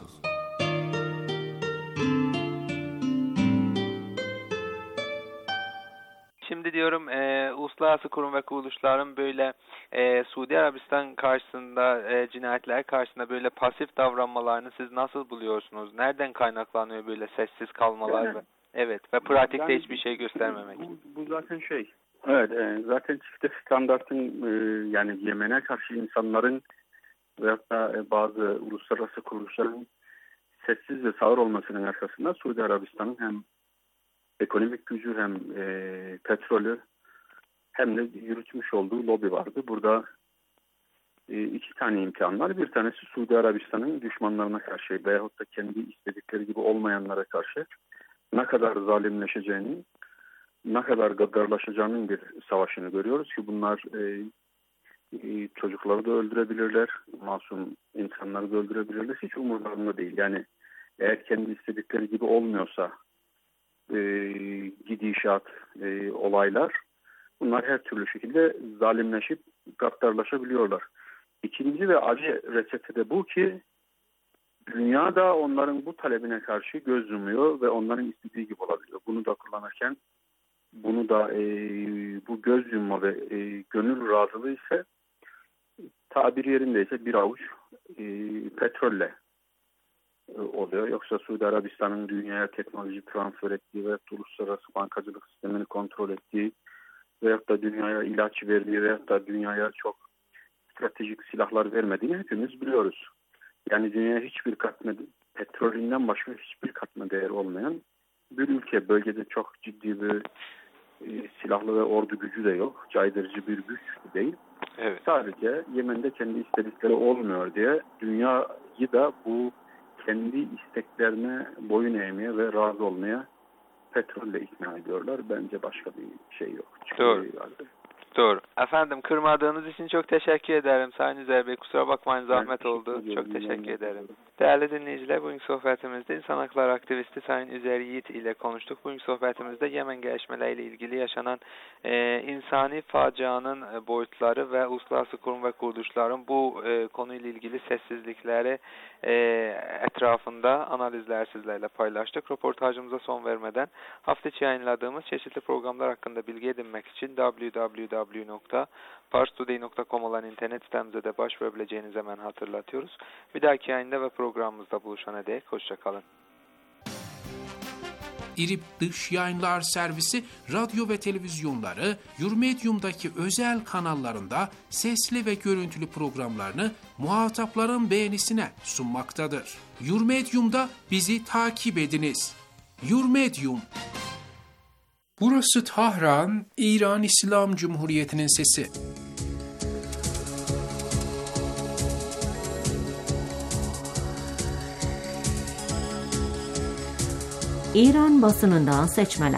diliyorum. E, uluslararası kurum ve kuruluşların böyle e, Suudi Arabistan karşısında, e, cinayetler karşısında böyle pasif davranmalarını siz nasıl buluyorsunuz? Nereden kaynaklanıyor böyle sessiz kalmalar? Yani, ve, evet ve pratikte yani, hiçbir şey göstermemek. Bu, bu zaten şey. Evet, e, zaten çifte standartın e, yani Yemen'e karşı insanların veyahut da e, bazı uluslararası kuruluşların sessiz ve sağır olmasının arkasında Suudi Arabistan'ın hem ekonomik gücü hem e, petrolü hem de yürütmüş olduğu lobi vardı. Burada e, iki tane imkan var. Bir tanesi Suudi Arabistan'ın düşmanlarına karşı veyahut da kendi istedikleri gibi olmayanlara karşı ne kadar zalimleşeceğini, ne kadar gaddarlaşacağının bir savaşını görüyoruz ki bunlar e, e, çocukları da öldürebilirler, masum insanları da öldürebilirler. Hiç umurlarında değil. Yani eğer kendi istedikleri gibi olmuyorsa e, gidişat, e, olaylar, bunlar her türlü şekilde zalimleşip gaddarlaşabiliyorlar. İkinci ve acı reçete de bu ki dünya da onların bu talebine karşı göz yumuyor ve onların istediği gibi olabiliyor. Bunu da kullanırken bunu da e, bu göz yumma ve e, gönül razılığı ise tabiri yerindeyse bir avuç e, petrolle e, oluyor. Yoksa Suudi Arabistan'ın dünyaya teknoloji transfer ettiği ve uluslararası bankacılık sistemini kontrol ettiği veyahut da dünyaya ilaç verdiği veyahut da dünyaya çok stratejik silahlar vermediğini hepimiz biliyoruz. Yani dünyaya hiçbir katma, petrolünden başka hiçbir katma değeri olmayan bir ülke. Bölgede çok ciddi bir e, silahlı ve ordu gücü de yok. Caydırıcı bir güç değil. Evet. Sadece Yemen'de kendi istedikleri olmuyor diye dünyayı da bu kendi isteklerine boyun eğmeye ve razı olmaya petrolle ikna ediyorlar. Bence başka bir şey yok. Doğru. Doğru. Efendim kırmadığınız için çok teşekkür ederim. Sayın Üzer Bey, kusura bakmayın, zahmet ben oldu. Çok teşekkür ederim. Değerli dinleyiciler, bugünkü sohbetimizde insan hakları aktivisti Sayın Üzer Yiğit ile konuştuk. Bugünkü sohbetimizde Yemen gelişmeleriyle ilgili yaşanan e, insani facianın e, boyutları ve uluslararası kurum ve kuruluşların bu e, konuyla ilgili sessizlikleri e, etrafında analizler sizlerle paylaştık. Röportajımıza son vermeden hafta içi yayınladığımız çeşitli programlar hakkında bilgi edinmek için double-u double-u double-u nokta pars today nokta com olan internet sitemize de başvurabileceğinizi hemen hatırlatıyoruz. Bir dahaki yayında ve programımızda buluşana dek hoşçakalın. İRİB Dış Yayınlar Servisi radyo ve televizyonları Yurmedium'daki özel kanallarında sesli ve görüntülü programlarını muhatapların beğenisine sunmaktadır. Yurmedium'da bizi takip ediniz. Yurmedium. Burası Tahran, İran İslam Cumhuriyeti'nin sesi. İran basınından seçmeler.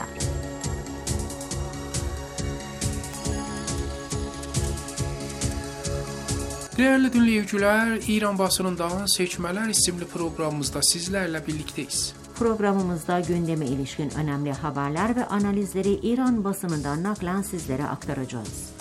Değerli dinleyiciler, İran basınından seçmeler isimli programımızda sizlerle birlikteyiz. Programımızda gündeme ilişkin önemli haberler ve analizleri İran basınından naklen sizlere aktaracağız.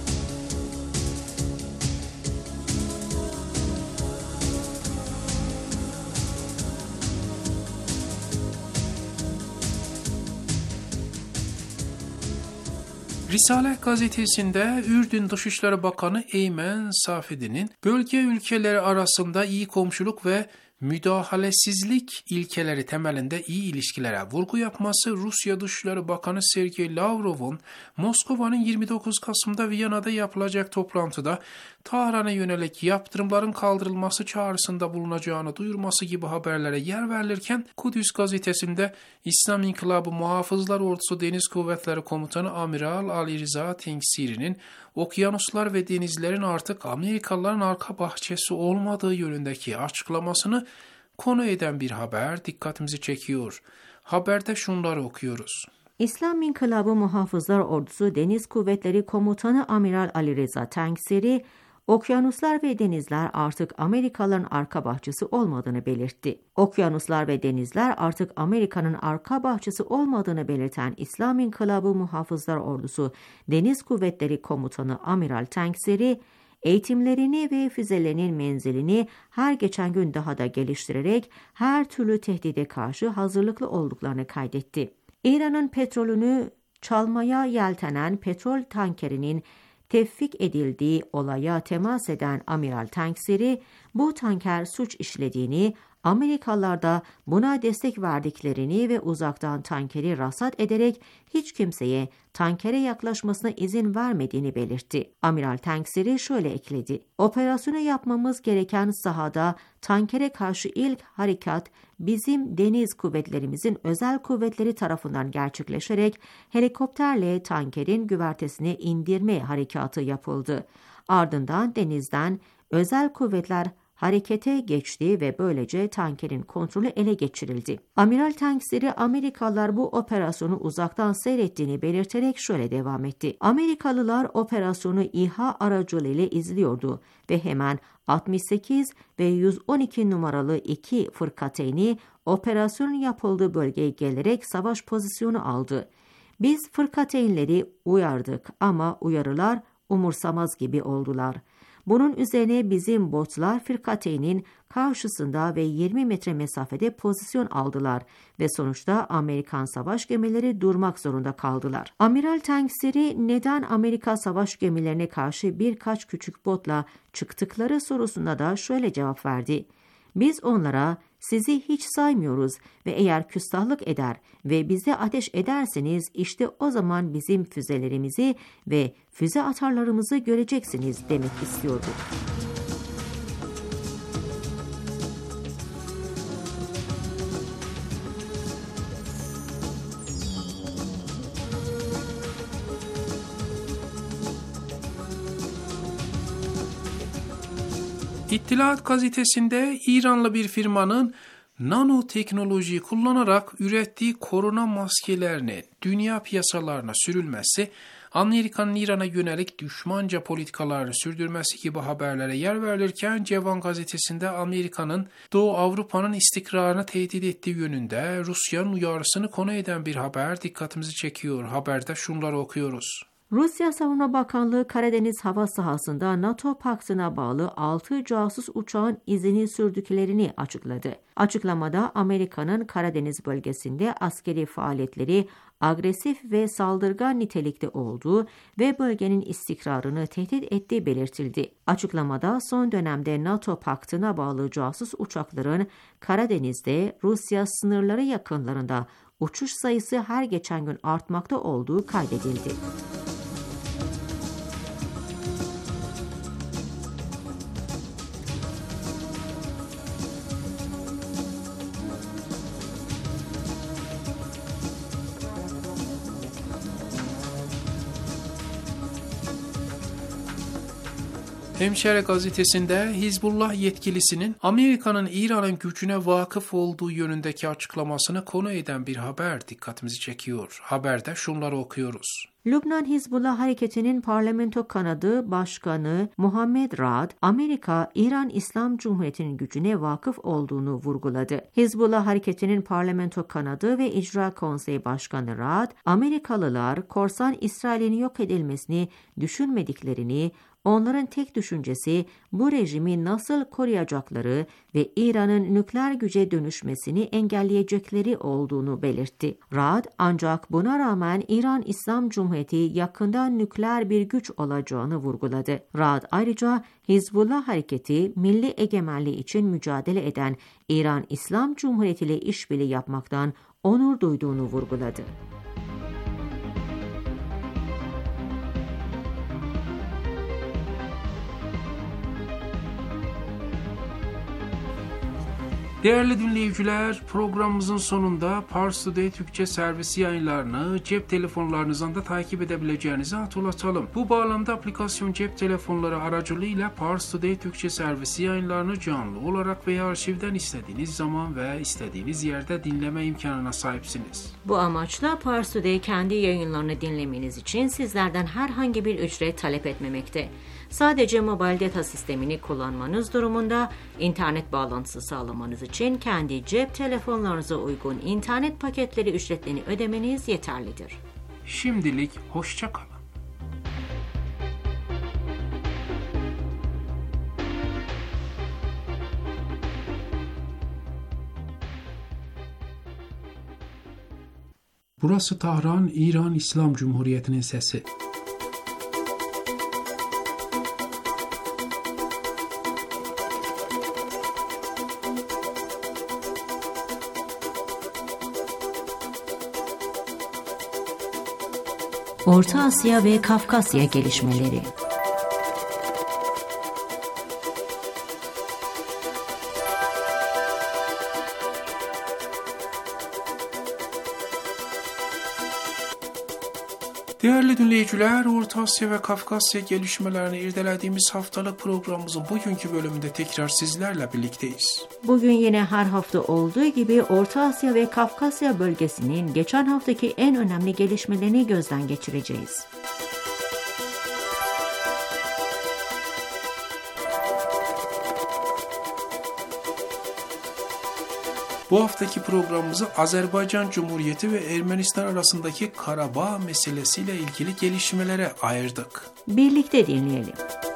Risale gazetesinde Ürdün Dışişleri Bakanı Eymen Safedi'nin bölge ülkeleri arasında iyi komşuluk ve müdahalesizlik ilkeleri temelinde iyi ilişkilere vurgu yapması, Rusya Dışişleri Bakanı Sergey Lavrov'un Moskova'nın yirmi dokuz Kasım'da Viyana'da yapılacak toplantıda Tahran'a yönelik yaptırımların kaldırılması çağrısında bulunacağını duyurması gibi haberlere yer verilirken, Kudüs gazetesinde İslam İnkılabı Muhafızlar Ordusu Deniz Kuvvetleri Komutanı Amiral Ali Rıza Tengsiri'nin okyanuslar ve denizlerin artık Amerikalıların arka bahçesi olmadığı yönündeki açıklamasını konu eden bir haber dikkatimizi çekiyor. Haberde şunları okuyoruz. İslam İnkılabı Muhafızlar Ordusu Deniz Kuvvetleri Komutanı Amiral Ali Rıza Tengsiri, okyanuslar ve denizler artık Amerikalıların arka bahçesi olmadığını belirtti. Okyanuslar ve denizler artık Amerika'nın arka bahçesi olmadığını belirten İslam İnkılabı Muhafızlar Ordusu Deniz Kuvvetleri Komutanı Amiral Tengsiri, eğitimlerini ve füzelerinin menzilini her geçen gün daha da geliştirerek her türlü tehdide karşı hazırlıklı olduklarını kaydetti. İran'ın petrolünü çalmaya yeltenen petrol tankerinin tevfik edildiği olaya temas eden Amiral Tankser'i bu tanker suç işlediğini, Amerikalılar da buna destek verdiklerini ve uzaktan tankeri rasat ederek hiç kimseye tankere yaklaşmasına izin vermediğini belirtti. Amiral Tankser'i şöyle ekledi: "Operasyonu yapmamız gereken sahada tankere karşı ilk harekat bizim deniz kuvvetlerimizin özel kuvvetleri tarafından gerçekleşerek helikopterle tankerin güvertesine indirme harekatı yapıldı. Ardından denizden özel kuvvetler harekete geçti ve böylece tankerin kontrolü ele geçirildi." Amiral Tankser'i Amerikalılar bu operasyonu uzaktan seyrettiğini belirterek şöyle devam etti: "Amerikalılar operasyonu İHA aracılığıyla izliyordu ve hemen altmış sekiz ve yüz on iki numaralı iki fırkateyni operasyonun yapıldığı bölgeye gelerek savaş pozisyonu aldı. Biz fırkateynleri uyardık ama uyarılar umursamaz gibi oldular. Bunun üzerine bizim botlar fırkateynin karşısında ve yirmi metre mesafede pozisyon aldılar ve sonuçta Amerikan savaş gemileri durmak zorunda kaldılar." Amiral Tankser'i neden Amerika savaş gemilerine karşı birkaç küçük botla çıktıkları sorusuna da şöyle cevap verdi: "Biz onlara sizi hiç saymıyoruz ve eğer küstahlık eder ve bize ateş ederseniz işte o zaman bizim füzelerimizi ve füze atarlarımızı göreceksiniz" demek istiyordu. İttilat gazetesinde İranlı bir firmanın nanoteknolojiyi kullanarak ürettiği korona maskelerinin dünya piyasalarına sürülmesi, Amerika'nın İran'a yönelik düşmanca politikalarını sürdürmesi gibi haberlere yer verilirken, Cevan gazetesinde Amerika'nın Doğu Avrupa'nın istikrarını tehdit ettiği yönünde Rusya'nın uyarısını konu eden bir haber dikkatimizi çekiyor. Haberde şunları okuyoruz: Rusya Savunma Bakanlığı Karadeniz hava sahasında NATO paktına bağlı altı casus uçağın izini sürdüklerini açıkladı. Açıklamada Amerika'nın Karadeniz bölgesinde askeri faaliyetleri agresif ve saldırgan nitelikte olduğu ve bölgenin istikrarını tehdit ettiği belirtildi. Açıklamada son dönemde NATO paktına bağlı casus uçakların Karadeniz'de Rusya sınırları yakınlarında uçuş sayısı her geçen gün artmakta olduğu kaydedildi. Hemşire gazetesinde Hizbullah yetkilisinin Amerika'nın İran'ın gücüne vakıf olduğu yönündeki açıklamasını konu eden bir haber dikkatimizi çekiyor. Haberde şunları okuyoruz: Lübnan Hizbullah Hareketi'nin parlamento kanadı başkanı Muhammed Raad, Amerika, İran İslam Cumhuriyeti'nin gücüne vakıf olduğunu vurguladı. Hizbullah Hareketi'nin parlamento kanadı ve İcra Konseyi Başkanı Raad, Amerikalılar korsan İsrail'in yok edilmesini düşünmediklerini, onların tek düşüncesi bu rejimi nasıl koruyacakları ve İran'ın nükleer güce dönüşmesini engelleyecekleri olduğunu belirtti. Raad ancak buna rağmen İran İslam Cumhuriyeti yakında nükleer bir güç olacağını vurguladı. Raad ayrıca Hizbullah Hareketi milli egemenliği için mücadele eden İran İslam Cumhuriyeti ile işbirliği yapmaktan onur duyduğunu vurguladı. Değerli dinleyiciler, programımızın sonunda Pars Today Türkçe servisi yayınlarını cep telefonlarınızdan da takip edebileceğinizi hatırlatalım. Bu bağlamda aplikasyon cep telefonları aracılığıyla Pars Today Türkçe servisi yayınlarını canlı olarak veya arşivden istediğiniz zaman ve istediğiniz yerde dinleme imkanına sahipsiniz. Bu amaçla Pars Today kendi yayınlarını dinlemeniz için sizlerden herhangi bir ücret talep etmemekte. Sadece mobil data sistemini kullanmanız durumunda internet bağlantısı sağlamanız için kendi cep telefonlarınıza uygun internet paketleri ücretlerini ödemeniz yeterlidir. Şimdilik hoşça kalın. Burası Tahran, İran İslam Cumhuriyeti'nin sesi. Orta Asya ve Kafkasya gelişmeleri. Değerli dinleyiciler, Orta Asya ve Kafkasya gelişmelerini irdelediğimiz haftalık programımızın bugünkü bölümünde tekrar sizlerle birlikteyiz. Bugün yine her hafta olduğu gibi Orta Asya ve Kafkasya bölgesinin geçen haftaki en önemli gelişmelerini gözden geçireceğiz. Bu haftaki programımızı Azerbaycan Cumhuriyeti ve Ermenistan arasındaki Karabağ meselesiyle ilgili gelişmelere ayırdık. Birlikte dinleyelim.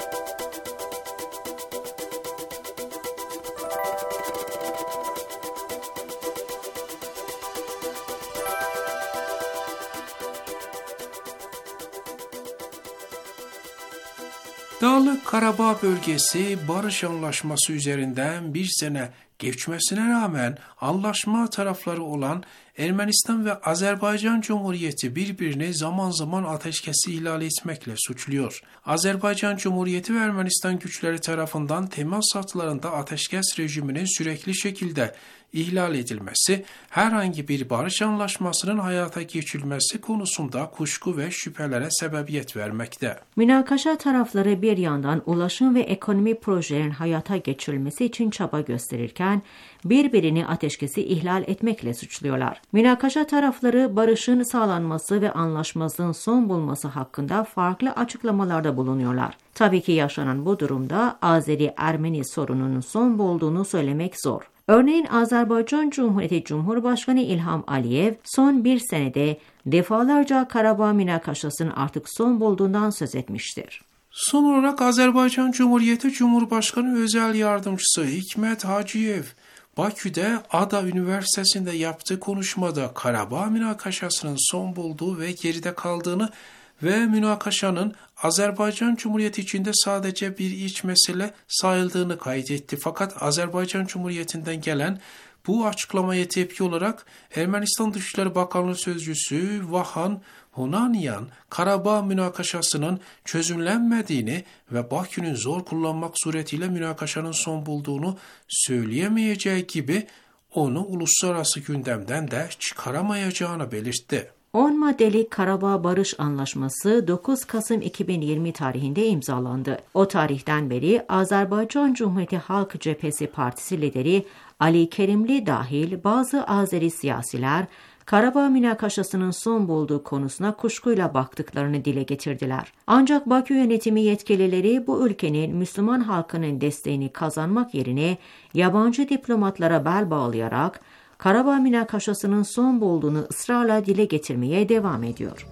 Dağlık Karabağ bölgesi barış anlaşması üzerinden bir sene geçmesine rağmen anlaşma tarafları olan Ermenistan ve Azerbaycan Cumhuriyeti birbirini zaman zaman ateşkesi ihlal etmekle suçluyor. Azerbaycan Cumhuriyeti ve Ermenistan güçleri tarafından temas hatlarında ateşkes rejiminin sürekli şekilde ihlal edilmesi, herhangi bir barış anlaşmasının hayata geçirilmesi konusunda kuşku ve şüphelere sebebiyet vermekte. Münakaşa tarafları bir yandan ulaşım ve ekonomi projelerin hayata geçirilmesi için çaba gösterirken, birbirini ateşkesi ihlal etmekle suçluyorlar. Münakaşa tarafları barışın sağlanması ve anlaşmazlığın son bulması hakkında farklı açıklamalarda bulunuyorlar. Tabii ki yaşanan bu durumda Azeri-Ermeni sorununun son bulduğunu söylemek zor. Örneğin Azerbaycan Cumhuriyeti Cumhurbaşkanı İlham Aliyev son bir senede defalarca Karabağ münakaşasının artık son bulduğundan söz etmiştir. Son olarak Azerbaycan Cumhuriyeti Cumhurbaşkanı Özel Yardımcısı Hikmet Hacıyev, Bakü'de Ada Üniversitesi'nde yaptığı konuşmada Karabağ münakaşasının son bulduğu ve geride kaldığını ve münakaşanın Azerbaycan Cumhuriyeti içinde sadece bir iç mesele sayıldığını kaydetti. Fakat Azerbaycan Cumhuriyeti'nden gelen bu açıklamaya tepki olarak Ermenistan Dışişleri Bakanlığı Sözcüsü Vahan Hunanyan, Karabağ münakaşasının çözümlenmediğini ve Bakü'nün zor kullanmak suretiyle münakaşanın son bulduğunu söyleyemeyeceği gibi onu uluslararası gündemden de çıkaramayacağını belirtti. on maddelik Karabağ Barış Anlaşması dokuz Kasım iki bin yirmi tarihinde imzalandı. O tarihten beri Azerbaycan Cumhuriyeti Halk Cephesi Partisi lideri Ali Kerimli dahil bazı Azeri siyasiler Karabağ münakaşasının son bulduğu konusuna kuşkuyla baktıklarını dile getirdiler. Ancak Bakü yönetimi yetkilileri bu ülkenin Müslüman halkının desteğini kazanmak yerine yabancı diplomatlara bel bağlayarak Karabağ münakaşasının son bulduğunu ısrarla dile getirmeye devam ediyor.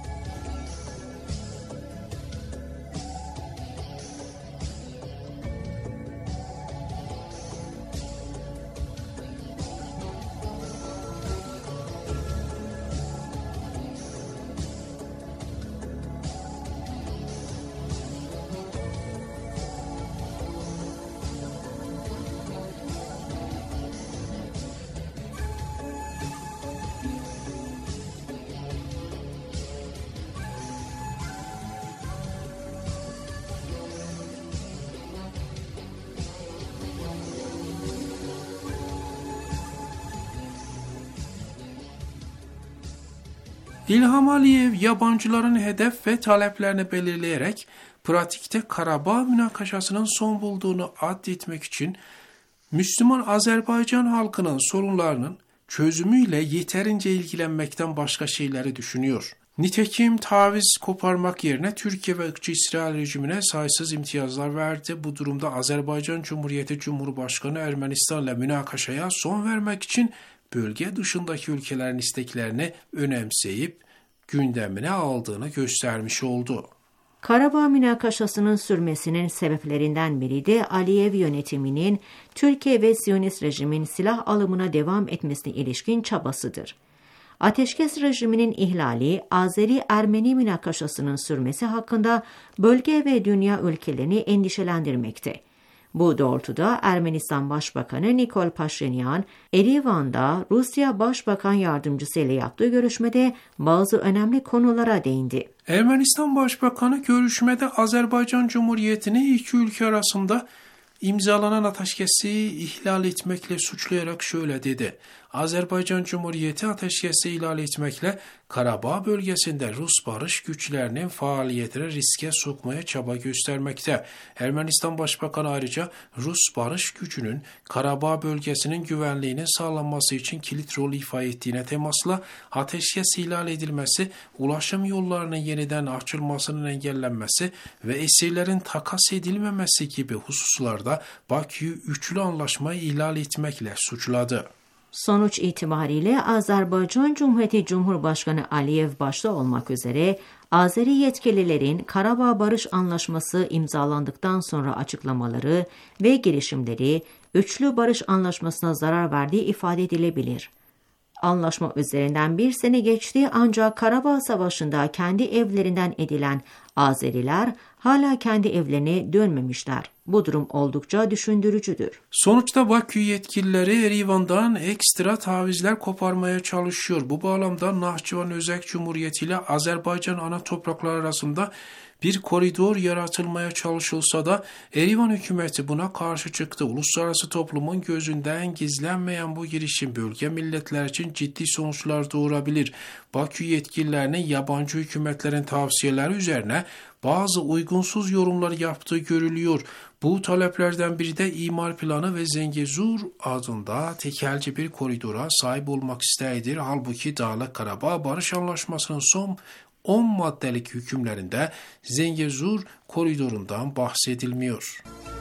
İlham Aliyev yabancıların hedef ve taleplerini belirleyerek pratikte Karabağ münakaşasının son bulduğunu addetmek için Müslüman Azerbaycan halkının sorunlarının çözümüyle yeterince ilgilenmekten başka şeyleri düşünüyor. Nitekim taviz koparmak yerine Türkiye ve ırkçı İsrail rejimine sayısız imtiyazlar verdi. Bu durumda Azerbaycan Cumhuriyeti Cumhurbaşkanı Ermenistan'la münakaşaya son vermek için bölge dışındaki ülkelerin isteklerini önemseyip gündemine aldığını göstermiş oldu. Karabağ münakaşasının sürmesinin sebeplerinden biri de Aliyev yönetiminin Türkiye ve Siyonist rejimin silah alımına devam etmesine ilişkin çabasıdır. ateşkes rejiminin ihlali, Azeri-Ermeni münakaşasının sürmesi hakkında bölge ve dünya ülkelerini endişelendirmekte. Bu doğrultuda Ermenistan Başbakanı Nikol Paşinyan, Erivan'da Rusya Başbakan Yardımcısı ile yaptığı görüşmede bazı önemli konulara değindi. Ermenistan Başbakanı görüşmede Azerbaycan Cumhuriyeti'ni iki ülke arasında imzalanan ateşkesi ihlal etmekle suçlayarak şöyle dedi. Azerbaycan Cumhuriyeti ateşkesi ihlal etmekle Karabağ bölgesinde Rus barış güçlerinin faaliyetini riske sokmaya çaba göstermekte. Ermenistan Başbakanı ayrıca Rus barış gücünün Karabağ bölgesinin güvenliğinin sağlanması için kilit rol ifade ettiğine temasla ateşkes ihlal edilmesi, ulaşım yollarının yeniden açılmasının engellenmesi ve esirlerin takas edilmemesi gibi hususlarda Bakü'yü üçlü anlaşmayı ihlal etmekle suçladı. Sonuç itibariyle Azerbaycan Cumhuriyeti Cumhurbaşkanı Aliyev başta olmak üzere Azeri yetkililerin Karabağ Barış Anlaşması imzalandıktan sonra açıklamaları ve girişimleri üçlü barış anlaşmasına zarar verdiği ifade edilebilir. Anlaşma üzerinden bir sene geçti ancak Karabağ Savaşı'nda kendi evlerinden edilen Azeriler hala kendi evlerine dönmemişler. Bu durum oldukça düşündürücüdür. Sonuçta Bakü yetkilileri Erivan'dan ekstra tavizler koparmaya çalışıyor. Bu bağlamda Nahçıvan Özerk Cumhuriyeti ile Azerbaycan ana topraklar arasında bir koridor yaratılmaya çalışılsa da Erivan hükümeti buna karşı çıktı. Uluslararası toplumun gözünden gizlenmeyen bu girişim bölge milletler için ciddi sonuçlar doğurabilir. Bakü yetkililerinin yabancı hükümetlerin tavsiyeleri üzerine bazı uygunsuz yorumlar yaptığı görülüyor. Bu taleplerden biri de imar planı ve Zengezur adında tekelci bir koridora sahip olmak isteğidir. Halbuki Dağlık Karabağ Barış Anlaşması'nın son on maddelik hükümlerinde Zengezur koridorundan bahsedilmiyor.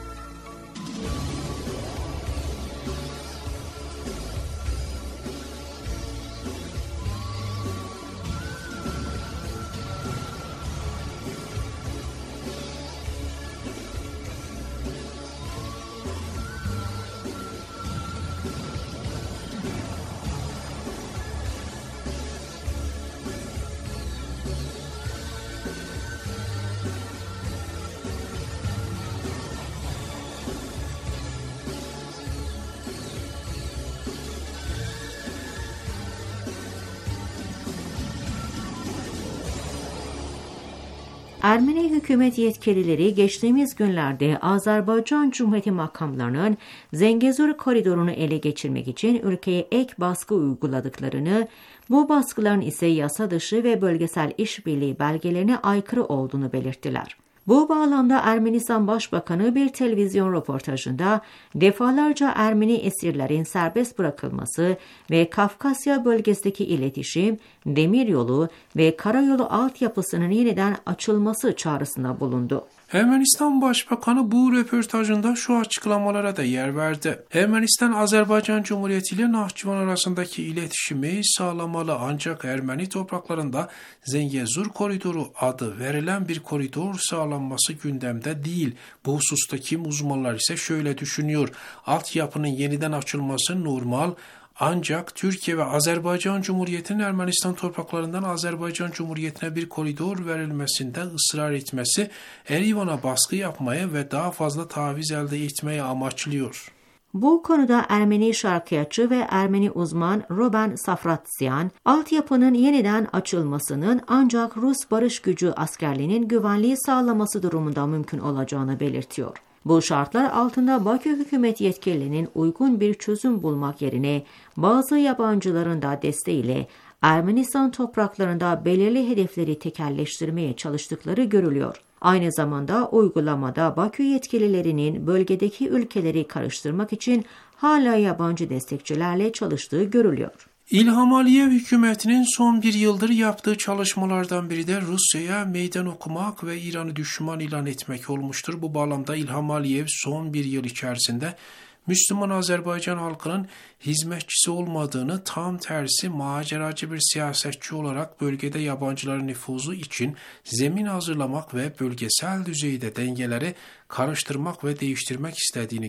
Ermeni hükümet yetkilileri geçtiğimiz günlerde Azerbaycan Cumhuriyeti makamlarının Zengezur koridorunu ele geçirmek için ülkeye ek baskı uyguladıklarını, bu baskıların ise yasa dışı ve bölgesel işbirliği belgelerine aykırı olduğunu belirttiler. Bu bağlamda Ermenistan Başbakanı bir televizyon röportajında defalarca Ermeni esirlerin serbest bırakılması ve Kafkasya bölgesindeki iletişim, demiryolu ve karayolu altyapısının yeniden açılması çağrısında bulundu. Ermenistan Başbakanı bu röportajında şu açıklamalara da yer verdi. Ermenistan, Azerbaycan Cumhuriyeti ile Nahçıvan arasındaki iletişimi sağlamalı ancak Ermeni topraklarında Zengezur Koridoru adı verilen bir koridor sağlanması gündemde değil. Bu husustaki uzmanlar ise şöyle düşünüyor. Altyapının yeniden açılması normal. Ancak Türkiye ve Azerbaycan Cumhuriyeti'nin Ermenistan topraklarından Azerbaycan Cumhuriyeti'ne bir koridor verilmesinde ısrar etmesi, Erivan'a baskı yapmaya ve daha fazla taviz elde etmeye amaçlıyor. Bu konuda Ermeni şarkiyatçı ve Ermeni uzman Ruben Safratsyan, altyapının yeniden açılmasının ancak Rus barış gücü askerliğinin güvenliği sağlaması durumunda mümkün olacağını belirtiyor. Bu şartlar altında Bakü hükümet yetkililerinin uygun bir çözüm bulmak yerine bazı yabancıların da desteğiyle Ermenistan topraklarında belirli hedefleri tekelleştirmeye çalıştıkları görülüyor. Aynı zamanda uygulamada Bakü yetkililerinin bölgedeki ülkeleri karıştırmak için hala yabancı destekçilerle çalıştığı görülüyor. İlham Aliyev hükümetinin son bir yıldır yaptığı çalışmalardan biri de Rusya'ya meydan okumak ve İran'ı düşman ilan etmek olmuştur. Bu bağlamda İlham Aliyev son bir yıl içerisinde Müslüman Azerbaycan halkının hizmetçisi olmadığını, tam tersi maceracı bir siyasetçi olarak bölgede yabancıların nüfuzu için zemin hazırlamak ve bölgesel düzeyde dengeleri karıştırmak ve değiştirmek istediğini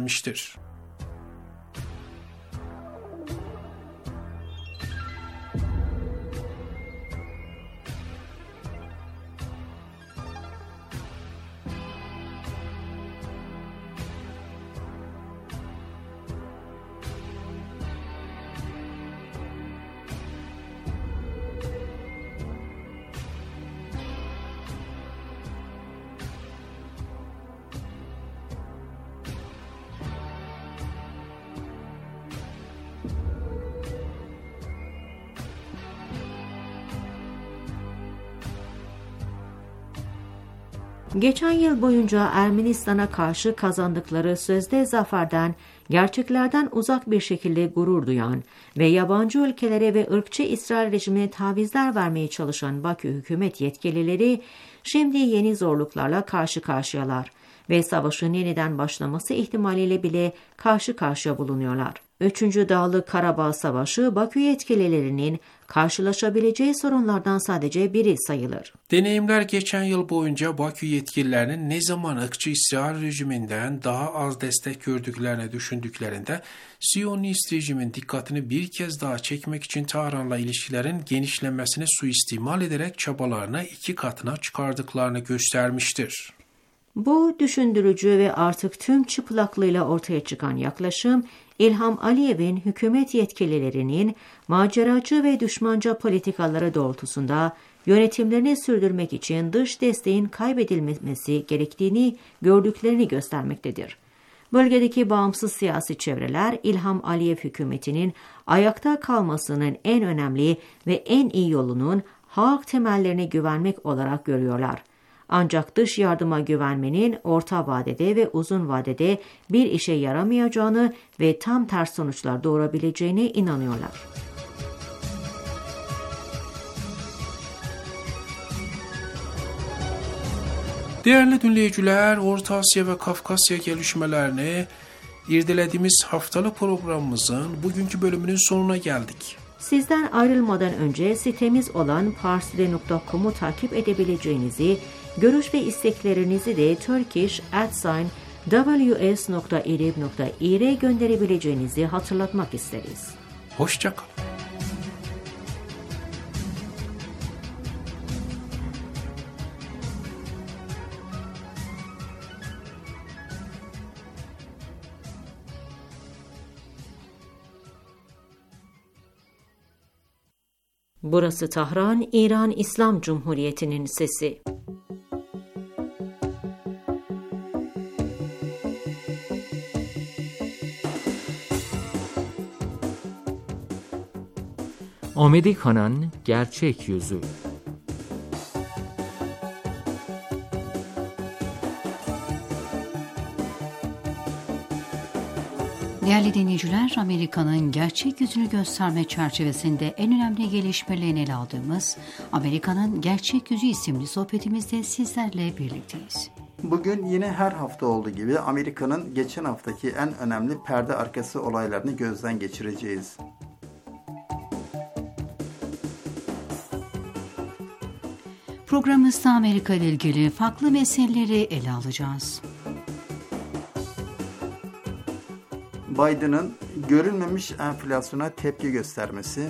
göstermiştir. Geçen yıl boyunca Ermenistan'a karşı kazandıkları sözde zaferden, gerçeklerden uzak bir şekilde gurur duyan ve yabancı ülkelere ve ırkçı İsrail rejimine tavizler vermeye çalışan Bakü hükümet yetkilileri şimdi yeni zorluklarla karşı karşıyalar ve savaşın yeniden başlaması ihtimaliyle bile karşı karşıya bulunuyorlar. Üçüncü Dağlı Karabağ Savaşı, Bakü yetkililerinin karşılaşabileceği sorunlardan sadece biri sayılır. Deneyimler geçen yıl boyunca Bakü yetkililerinin ne zaman ırkçı İsrail rejiminden daha az destek gördüklerini düşündüklerinde, Siyonist rejimin dikkatini bir kez daha çekmek için Tahran'la ilişkilerin genişlemesini suistimal ederek çabalarını iki katına çıkardıklarını göstermiştir. Bu düşündürücü ve artık tüm çıplaklığıyla ortaya çıkan yaklaşım, İlham Aliyev'in hükümet yetkililerinin maceracı ve düşmanca politikaları doğrultusunda yönetimlerini sürdürmek için dış desteğin kaybedilmesi gerektiğini gördüklerini göstermektedir. Bölgedeki bağımsız siyasi çevreler, İlham Aliyev hükümetinin ayakta kalmasının en önemli ve en iyi yolunun halk temellerine güvenmek olarak görüyorlar. Ancak dış yardıma güvenmenin orta vadede ve uzun vadede bir işe yaramayacağını ve tam ters sonuçlar doğurabileceğine inanıyorlar. Değerli dinleyiciler, Orta Asya ve Kafkasya gelişmelerini irdelediğimiz haftalık programımızın bugünkü bölümünün sonuna geldik. Sizden ayrılmadan önce sitemiz olan parsile nokta com'u takip edebileceğinizi, görüş ve isteklerinizi de turkish at w s nokta irib nokta i r gönderebileceğinizi hatırlatmak isteriz. Hoşça kalın. Burası Tahran, İran İslam Cumhuriyeti'nin sesi. Amerika'nın gerçek yüzü. Değerli dinleyiciler, Amerika'nın gerçek yüzünü gösterme çerçevesinde en önemli gelişmelerini ele aldığımız Amerika'nın Gerçek Yüzü isimli sohbetimizde sizlerle birlikteyiz. Bugün yine her hafta olduğu gibi Amerika'nın geçen haftaki en önemli perde arkası olaylarını gözden geçireceğiz. Programımızda Amerika ile ilgili farklı meseleleri ele alacağız. Biden'ın görülmemiş enflasyona tepki göstermesi,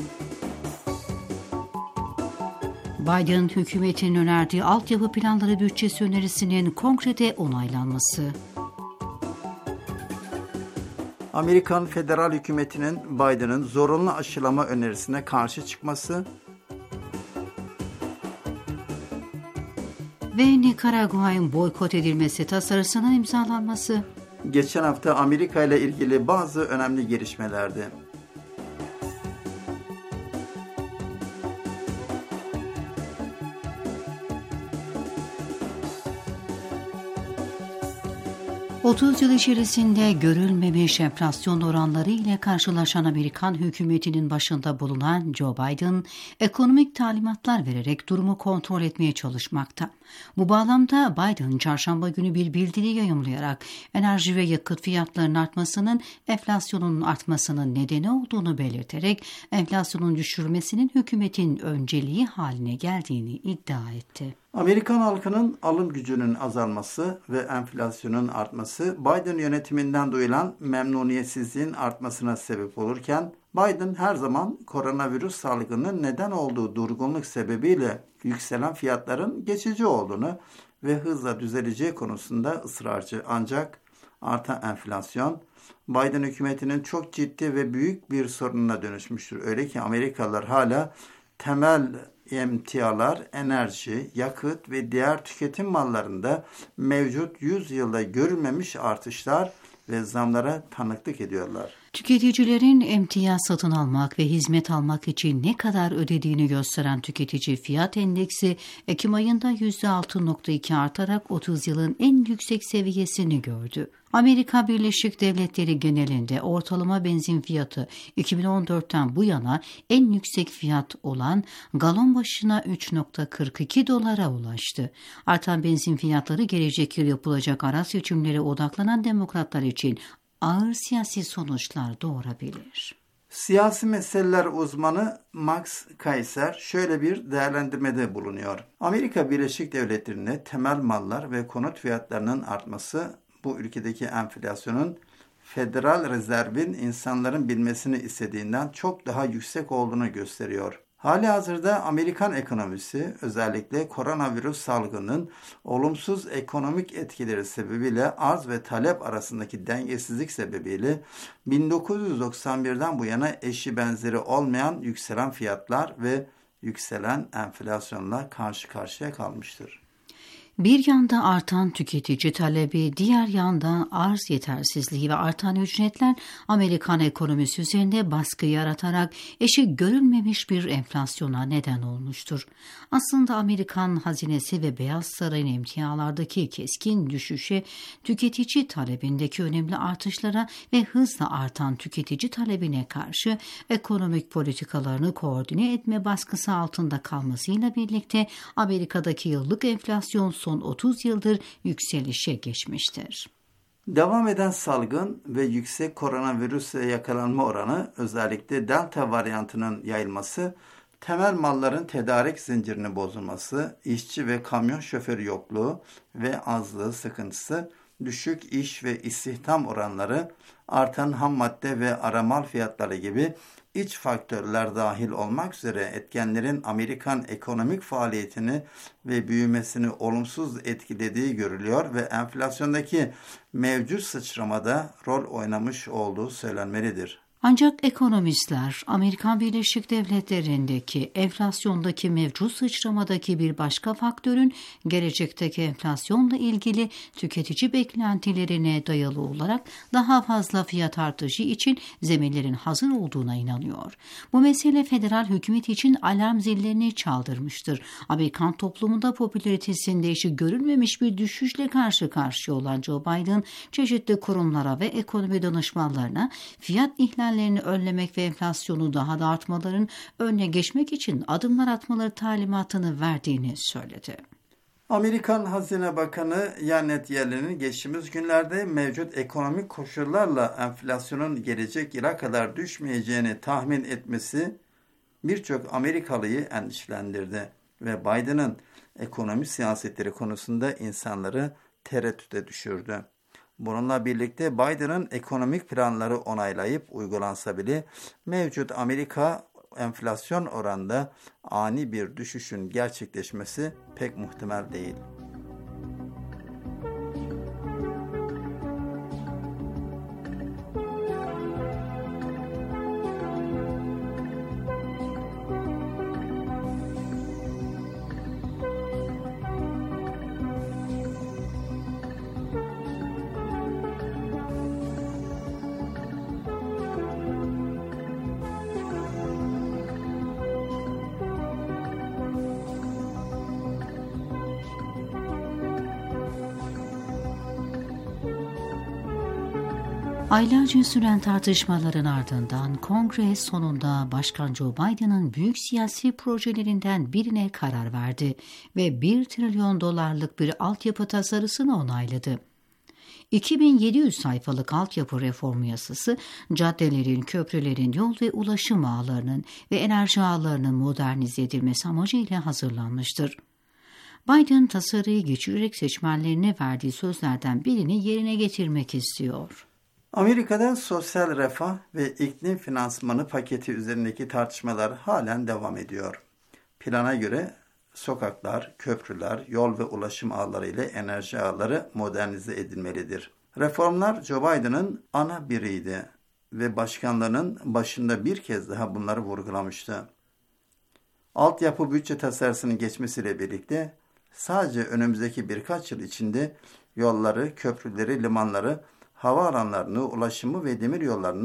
Biden hükümetinin önerdiği altyapı planları bütçesi önerisinin kongrede onaylanması, Amerikan federal hükümetinin Biden'ın zorunlu aşılama önerisine karşı çıkması ve Nikaragua'nın boykot edilmesi tasarısının imzalanması. Geçen hafta Amerika ile ilgili bazı önemli gelişmelerdi. otuz yıl içerisinde görülmemiş enflasyon oranları ile karşılaşan Amerikan hükümetinin başında bulunan Joe Biden, ekonomik talimatlar vererek durumu kontrol etmeye çalışmakta. Bu bağlamda Biden, çarşamba günü bir bildiri yayımlayarak enerji ve yakıt fiyatlarının artmasının enflasyonun artmasının nedeni olduğunu belirterek enflasyonun düşürmesinin hükümetin önceliği haline geldiğini iddia etti. Amerikan halkının alım gücünün azalması ve enflasyonun artması Biden yönetiminden duyulan memnuniyetsizliğin artmasına sebep olurken Biden her zaman koronavirüs salgının neden olduğu durgunluk sebebiyle yükselen fiyatların geçici olduğunu ve hızla düzeleceği konusunda ısrarcı. Ancak artan enflasyon Biden hükümetinin çok ciddi ve büyük bir sorununa dönüşmüştür. Öyle ki Amerikalılar hala temel emtialar, enerji, yakıt ve diğer tüketim mallarında mevcut yüz yılda görülmemiş artışlar ve zamlara tanıklık ediyorlar. Tüketicilerin emtia satın almak ve hizmet almak için ne kadar ödediğini gösteren tüketici fiyat endeksi Ekim ayında yüzde altı virgül iki artarak otuz yılın en yüksek seviyesini gördü. Amerika Birleşik Devletleri genelinde ortalama benzin fiyatı iki bin on dörtten bu yana en yüksek fiyat olan galon başına üç virgül kırk iki dolara ulaştı. Artan benzin fiyatları gelecek yıl yapılacak ara seçimlere odaklanan demokratlar için ağır siyasi sonuçlar doğurabilir. Siyasi meseleler uzmanı Max Kaiser şöyle bir değerlendirmede bulunuyor. Amerika Birleşik Devletleri'nde temel mallar ve konut fiyatlarının artması bu ülkedeki enflasyonun Federal Rezerv'in insanların bilmesini istediğinden çok daha yüksek olduğunu gösteriyor. Halihazırda Amerikan ekonomisi özellikle koronavirüs salgının olumsuz ekonomik etkileri sebebiyle arz ve talep arasındaki dengesizlik sebebiyle bin dokuz yüz doksan birden bu yana eşi benzeri olmayan yükselen fiyatlar ve yükselen enflasyonla karşı karşıya kalmıştır. Bir yanda artan tüketici talebi, diğer yandan arz yetersizliği ve artan ücretler Amerikan ekonomisi üzerinde baskı yaratarak eşi görülmemiş bir enflasyona neden olmuştur. Aslında Amerikan hazinesi ve Beyaz Saray'ın emtialardaki keskin düşüşe, tüketici talebindeki önemli artışlara ve hızla artan tüketici talebine karşı ekonomik politikalarını koordine etme baskısı altında kalmasıyla birlikte Amerika'daki yıllık enflasyon son otuz yıldır yükselişe geçmiştir. Devam eden salgın ve yüksek koronavirüse yakalanma oranı, özellikle Delta varyantının yayılması, temel malların tedarik zincirini bozulması, işçi ve kamyon şoförü yokluğu ve azlığı sıkıntısı, düşük iş ve istihdam oranları, artan ham madde ve aramal fiyatları gibi iç faktörler dahil olmak üzere etkenlerin Amerikan ekonomik faaliyetini ve büyümesini olumsuz etkilediği görülüyor ve enflasyondaki mevcut sıçramada rol oynamış olduğu söylenmelidir. Ancak ekonomistler Amerikan Birleşik Devletleri'ndeki enflasyondaki mevcut sıçramadaki bir başka faktörün gelecekteki enflasyonla ilgili tüketici beklentilerine dayalı olarak daha fazla fiyat artışı için zeminlerin hazır olduğuna inanıyor. Bu mesele federal hükümet için alarm zillerini çaldırmıştır. Amerikan toplumunda popülaritesinde işi görülmemiş bir düşüşle karşı karşıya olan Joe Biden, çeşitli kurumlara ve ekonomi danışmanlarına fiyat ihlali önlemek ve enflasyonu daha da artmaların önüne geçmek için adımlar atmaları talimatını verdiğini söyledi. Amerikan Hazine Bakanı Janet Yellen'in geçtiğimiz günlerde mevcut ekonomik koşullarla enflasyonun gelecek yıla kadar düşmeyeceğini tahmin etmesi birçok Amerikalıyı endişelendirdi ve Biden'ın ekonomi siyasetleri konusunda insanları tereddüte düşürdü. Bununla birlikte Biden'ın ekonomik planları onaylayıp uygulansa bile mevcut Amerika enflasyon oranında ani bir düşüşün gerçekleşmesi pek muhtemel değil. Aylarca süren tartışmaların ardından Kongre sonunda Başkan Joe Biden'ın büyük siyasi projelerinden birine karar verdi ve bir trilyon dolarlık bir altyapı tasarısını onayladı. iki bin yedi yüz sayfalık altyapı reformu yasası, caddelerin, köprülerin, yol ve ulaşım ağlarının ve enerji ağlarının modernize edilmesi amacıyla hazırlanmıştır. Biden tasarıyı geçirerek seçmenlerine verdiği sözlerden birini yerine getirmek istiyor. Amerika'da sosyal refah ve iklim finansmanı paketi üzerindeki tartışmalar halen devam ediyor. Plana göre sokaklar, köprüler, yol ve ulaşım ağları ile enerji ağları modernize edilmelidir. Reformlar Joe Biden'ın ana biriydi ve başkanlığının başında bir kez daha bunları vurgulamıştı. Altyapı bütçe tasarısının geçmesiyle birlikte sadece önümüzdeki birkaç yıl içinde yolları, köprüleri, limanları, havaalanlarını, ulaşımı ve demir yollarını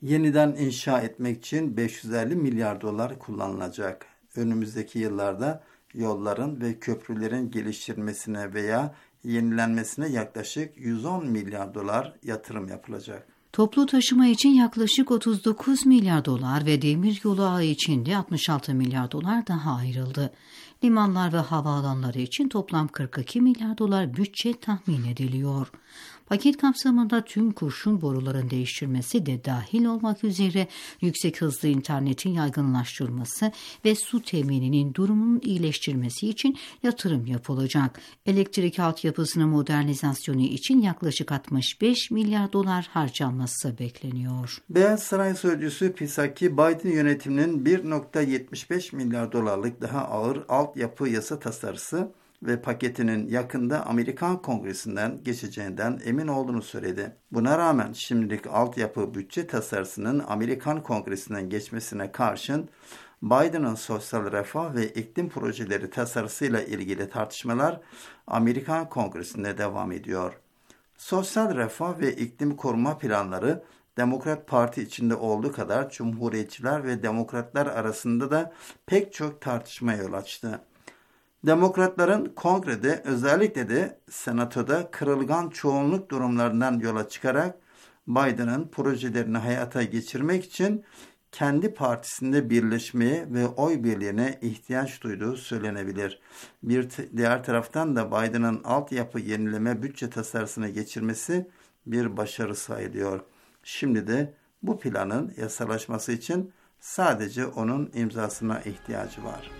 yeniden inşa etmek için beş yüz elli milyar dolar kullanılacak. Önümüzdeki yıllarda yolların ve köprülerin geliştirilmesine veya yenilenmesine yaklaşık yüz on milyar dolar yatırım yapılacak. Toplu taşıma için yaklaşık otuz dokuz milyar dolar ve demir yolu ağı için de altmış altı milyar dolar daha ayrıldı. Limanlar ve havaalanları için toplam kırk iki milyar dolar bütçe tahmin ediliyor. Paket kapsamında tüm kurşun boruların değiştirilmesi de dahil olmak üzere yüksek hızlı internetin yaygınlaştırılması ve su temininin durumunun iyileştirilmesi için yatırım yapılacak. Elektrik altyapısının modernizasyonu için yaklaşık altmış beş milyar dolar harcanması bekleniyor. Beyaz Saray Sözcüsü Psaki, Biden yönetiminin bir virgül yetmiş beş milyar dolarlık daha ağır altyapı yasa tasarısı ve paketinin yakında Amerikan Kongresi'nden geçeceğinden emin olduğunu söyledi. Buna rağmen şimdilik altyapı bütçe tasarısının Amerikan Kongresi'nden geçmesine karşın Biden'ın sosyal refah ve iklim projeleri tasarısıyla ilgili tartışmalar Amerikan Kongresi'nde devam ediyor. Sosyal refah ve iklim koruma planları Demokrat Parti içinde olduğu kadar Cumhuriyetçiler ve Demokratlar arasında da pek çok tartışmaya yol açtı. Demokratların kongrede, özellikle de senatoda kırılgan çoğunluk durumlarından yola çıkarak Biden'ın projelerini hayata geçirmek için kendi partisinde birleşmeye ve oy birliğine ihtiyaç duyduğu söylenebilir. Bir diğer taraftan da Biden'ın altyapı yenileme bütçe tasarısını geçirmesi bir başarı sayılıyor. Şimdi de bu planın yasalaşması için sadece onun imzasına ihtiyacı var.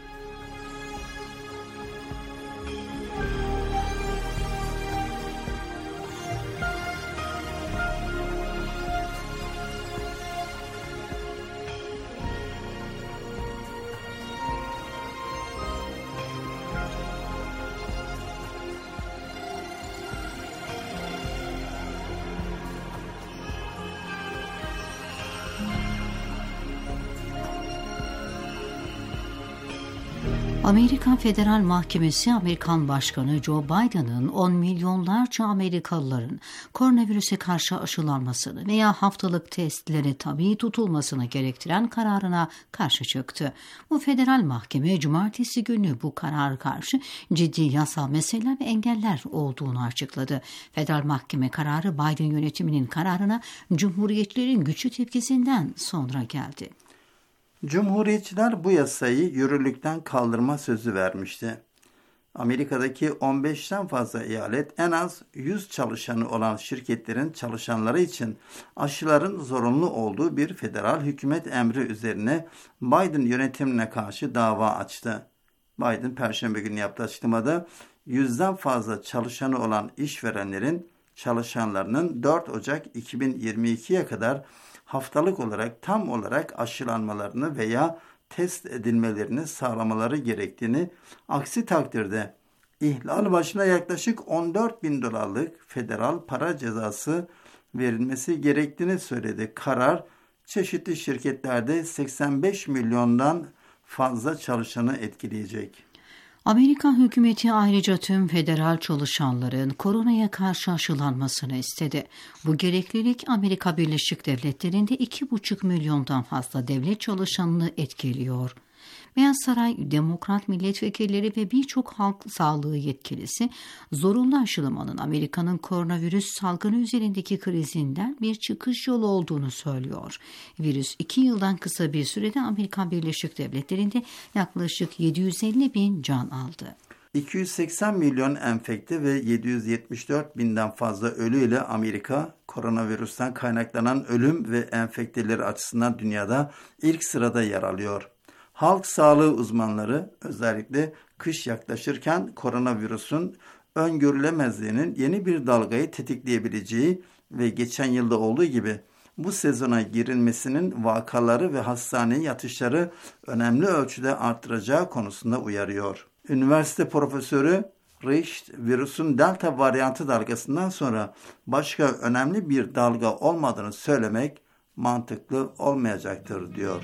Amerikan Federal Mahkemesi, Amerikan Başkanı Joe Biden'ın on milyonlarca Amerikalıların koronavirüse karşı aşılanmasını veya haftalık testleri tabii tutulmasını gerektiren kararına karşı çıktı. Bu federal mahkeme cumartesi günü bu karara karşı ciddi yasal meseleler ve engeller olduğunu açıkladı. Federal mahkeme kararı Biden yönetiminin kararına Cumhuriyetçilerin güçlü tepkisinden sonra geldi. Cumhuriyetçiler bu yasayı yürürlükten kaldırma sözü vermişti. Amerika'daki on beşten fazla eyalet en az yüz çalışanı olan şirketlerin çalışanları için aşıların zorunlu olduğu bir federal hükümet emri üzerine Biden yönetimine karşı dava açtı. Biden Perşembe günü yaptığı açıklamada yüzden fazla çalışanı olan işverenlerin çalışanlarının dört Ocak iki bin yirmi ikiye kadar haftalık olarak tam olarak aşılanmalarını veya test edilmelerini sağlamaları gerektiğini, aksi takdirde ihlal başına yaklaşık on dört bin dolarlık federal para cezası verilmesi gerektiğini söyledi. Karar çeşitli şirketlerde seksen beş milyondan fazla çalışanı etkileyecek. Amerika hükümeti ayrıca tüm federal çalışanların koronaya karşı aşılanmasını istedi. Bu gereklilik Amerika Birleşik Devletleri'nde iki buçuk milyondan fazla devlet çalışanını etkiliyor. Beyaz Saray, Demokrat milletvekilleri ve birçok halk sağlığı yetkilisi zorunlu aşılamanın Amerika'nın koronavirüs salgını üzerindeki krizinden bir çıkış yolu olduğunu söylüyor. Virüs iki yıldan kısa bir sürede Amerika Birleşik Devletleri'nde yaklaşık yedi yüz elli bin can aldı. iki yüz seksen milyon enfekte ve yedi yüz yetmiş dört binden fazla ölüyle Amerika, koronavirüsten kaynaklanan ölüm ve enfekteleri açısından dünyada ilk sırada yer alıyor. Halk sağlığı uzmanları özellikle kış yaklaşırken koronavirüsün öngörülemezliğinin yeni bir dalgayı tetikleyebileceği ve geçen yılda olduğu gibi bu sezona girilmesinin vakaları ve hastaneye yatışları önemli ölçüde arttıracağı konusunda uyarıyor. Üniversite profesörü Richt, virüsün delta varyantı dalgasından sonra başka önemli bir dalga olmadığını söylemek mantıklı olmayacaktır diyor.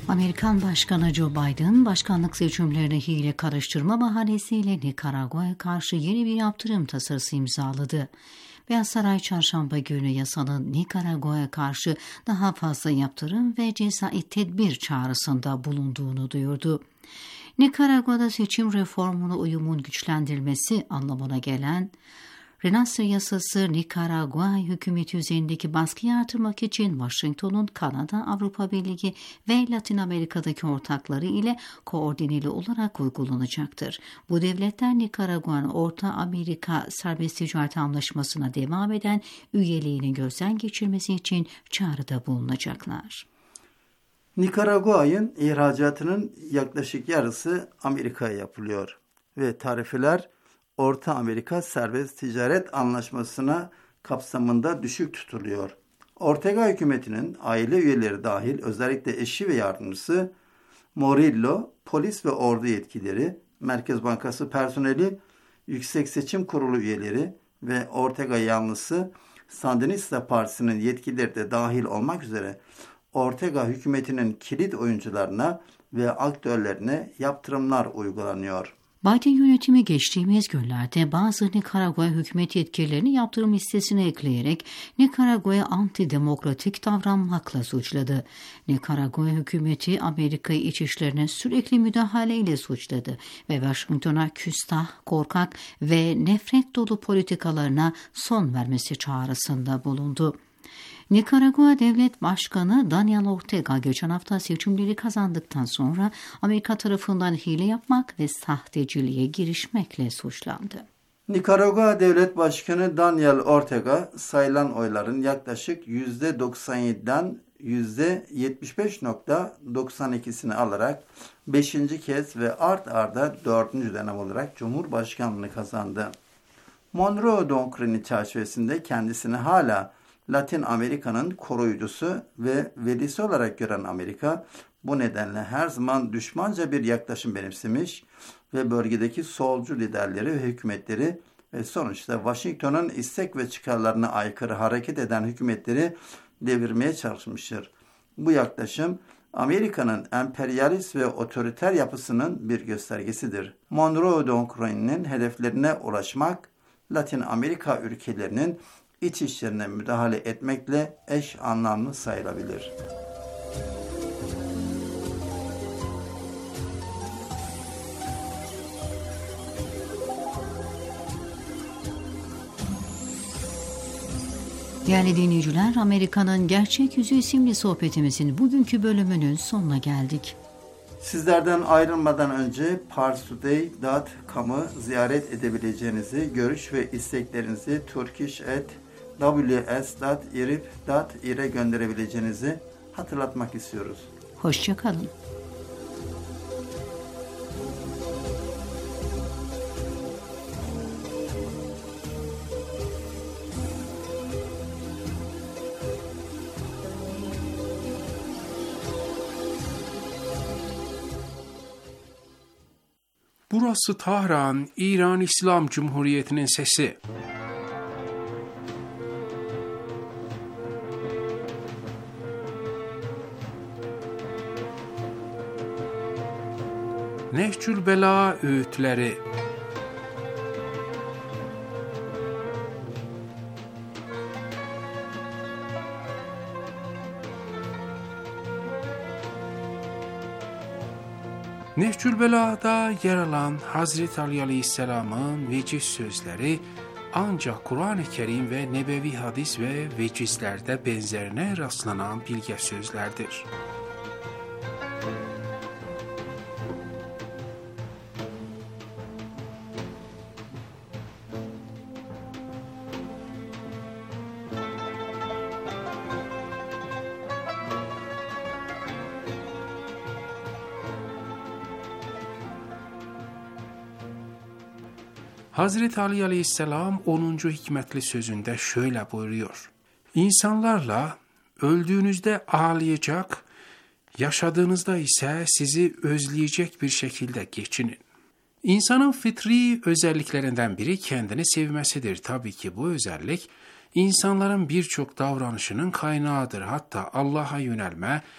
Amerikan Başkanı Joe Biden, başkanlık seçimlerine hile karıştırma bahanesiyle Nikaragua'ya karşı yeni bir yaptırım tasarısı imzaladı. Beyaz Saray çarşamba günü yasanın Nikaragua'ya karşı daha fazla yaptırım ve cezai tedbir çağrısında bulunduğunu duyurdu. Nikaragua'da seçim reformuna uyumun güçlendirilmesi anlamına gelen Renasır yasası, Nikaragua hükümeti üzerindeki baskıyı artırmak için Washington'un Kanada, Avrupa Birliği ve Latin Amerika'daki ortakları ile koordineli olarak uygulanacaktır. Bu devletler Nikaragua'nın Orta Amerika Serbest Ticaret Anlaşması'na devam eden üyeliğini gözden geçirmesi için çağrıda bulunacaklar. Nikaragua'nın ihracatının yaklaşık yarısı Amerika'ya yapılıyor ve tarifeler Orta Amerika Serbest Ticaret Anlaşması'na kapsamında düşük tutuluyor. Ortega hükümetinin aile üyeleri dahil özellikle eşi ve yardımcısı, Morillo, polis ve ordu yetkileri, Merkez Bankası personeli, Yüksek Seçim Kurulu üyeleri ve Ortega yanlısı Sandinista Partisi'nin yetkilileri de dahil olmak üzere Ortega hükümetinin kilit oyuncularına ve aktörlerine yaptırımlar uygulanıyor. Biden yönetimi geçtiğimiz günlerde bazı Nikaragua hükümet yetkililerini yaptırım listesine ekleyerek Nikaragua'ya antidemokratik davranmakla suçladı. Nikaragua hükümeti Amerika'yı iç işlerine sürekli müdahaleyle suçladı ve Washington'a küstah, korkak ve nefret dolu politikalarına son vermesi çağrısında bulundu. Nikaragua Devlet Başkanı Daniel Ortega geçen hafta seçimleri kazandıktan sonra Amerika tarafından hile yapmak ve sahteciliğe girişmekle suçlandı. Nikaragua Devlet Başkanı Daniel Ortega sayılan oyların yaklaşık yüzde doksan yediden yüzde yetmiş beş nokta doksan ikisini alarak beşinci kez ve art arda dördüncü dönem olarak Cumhurbaşkanlığını kazandı. Monroe Doktrini çerçevesinde kendisini hala Latin Amerika'nın koruyucusu ve velisi olarak gören Amerika, bu nedenle her zaman düşmanca bir yaklaşım benimsemiş ve bölgedeki solcu liderleri ve hükümetleri ve sonuçta Washington'un istek ve çıkarlarına aykırı hareket eden hükümetleri devirmeye çalışmıştır. Bu yaklaşım, Amerika'nın emperyalist ve otoriter yapısının bir göstergesidir. Monroe Doktrini'nin hedeflerine ulaşmak, Latin Amerika ülkelerinin iç işlerine müdahale etmekle eş anlamlı sayılabilir. Değerli dinleyiciler, Amerika'nın Gerçek Yüzü isimli sohbetimizin bugünkü bölümünün sonuna geldik. Sizlerden ayrılmadan önce parstoday nokta com'u ziyaret edebileceğinizi, görüş ve isteklerinizi turkish at w s nokta irib nokta ir'e gönderebileceğinizi hatırlatmak istiyoruz. Hoşça kalın. Burası Tahran, İran İslam Cumhuriyeti'nin sesi. Nehcül Bela öğütleri. Nehcül Bela'da yer alan Hazreti Ali Aleyhisselam'ın veciz sözleri ancak Kur'an-ı Kerim ve nebevi hadis ve vecizlerde benzerine rastlanan bilge sözlerdir. Hazreti Ali Aleyhisselam onuncu hikmetli sözünde şöyle buyuruyor: İnsanlarla öldüğünüzde ağlayacak, yaşadığınızda ise sizi özleyecek bir şekilde geçinin. İnsanın fıtri özelliklerinden biri kendini sevmesidir. Tabii ki bu özellik insanların birçok davranışının kaynağıdır. Hatta Allah'a yönelme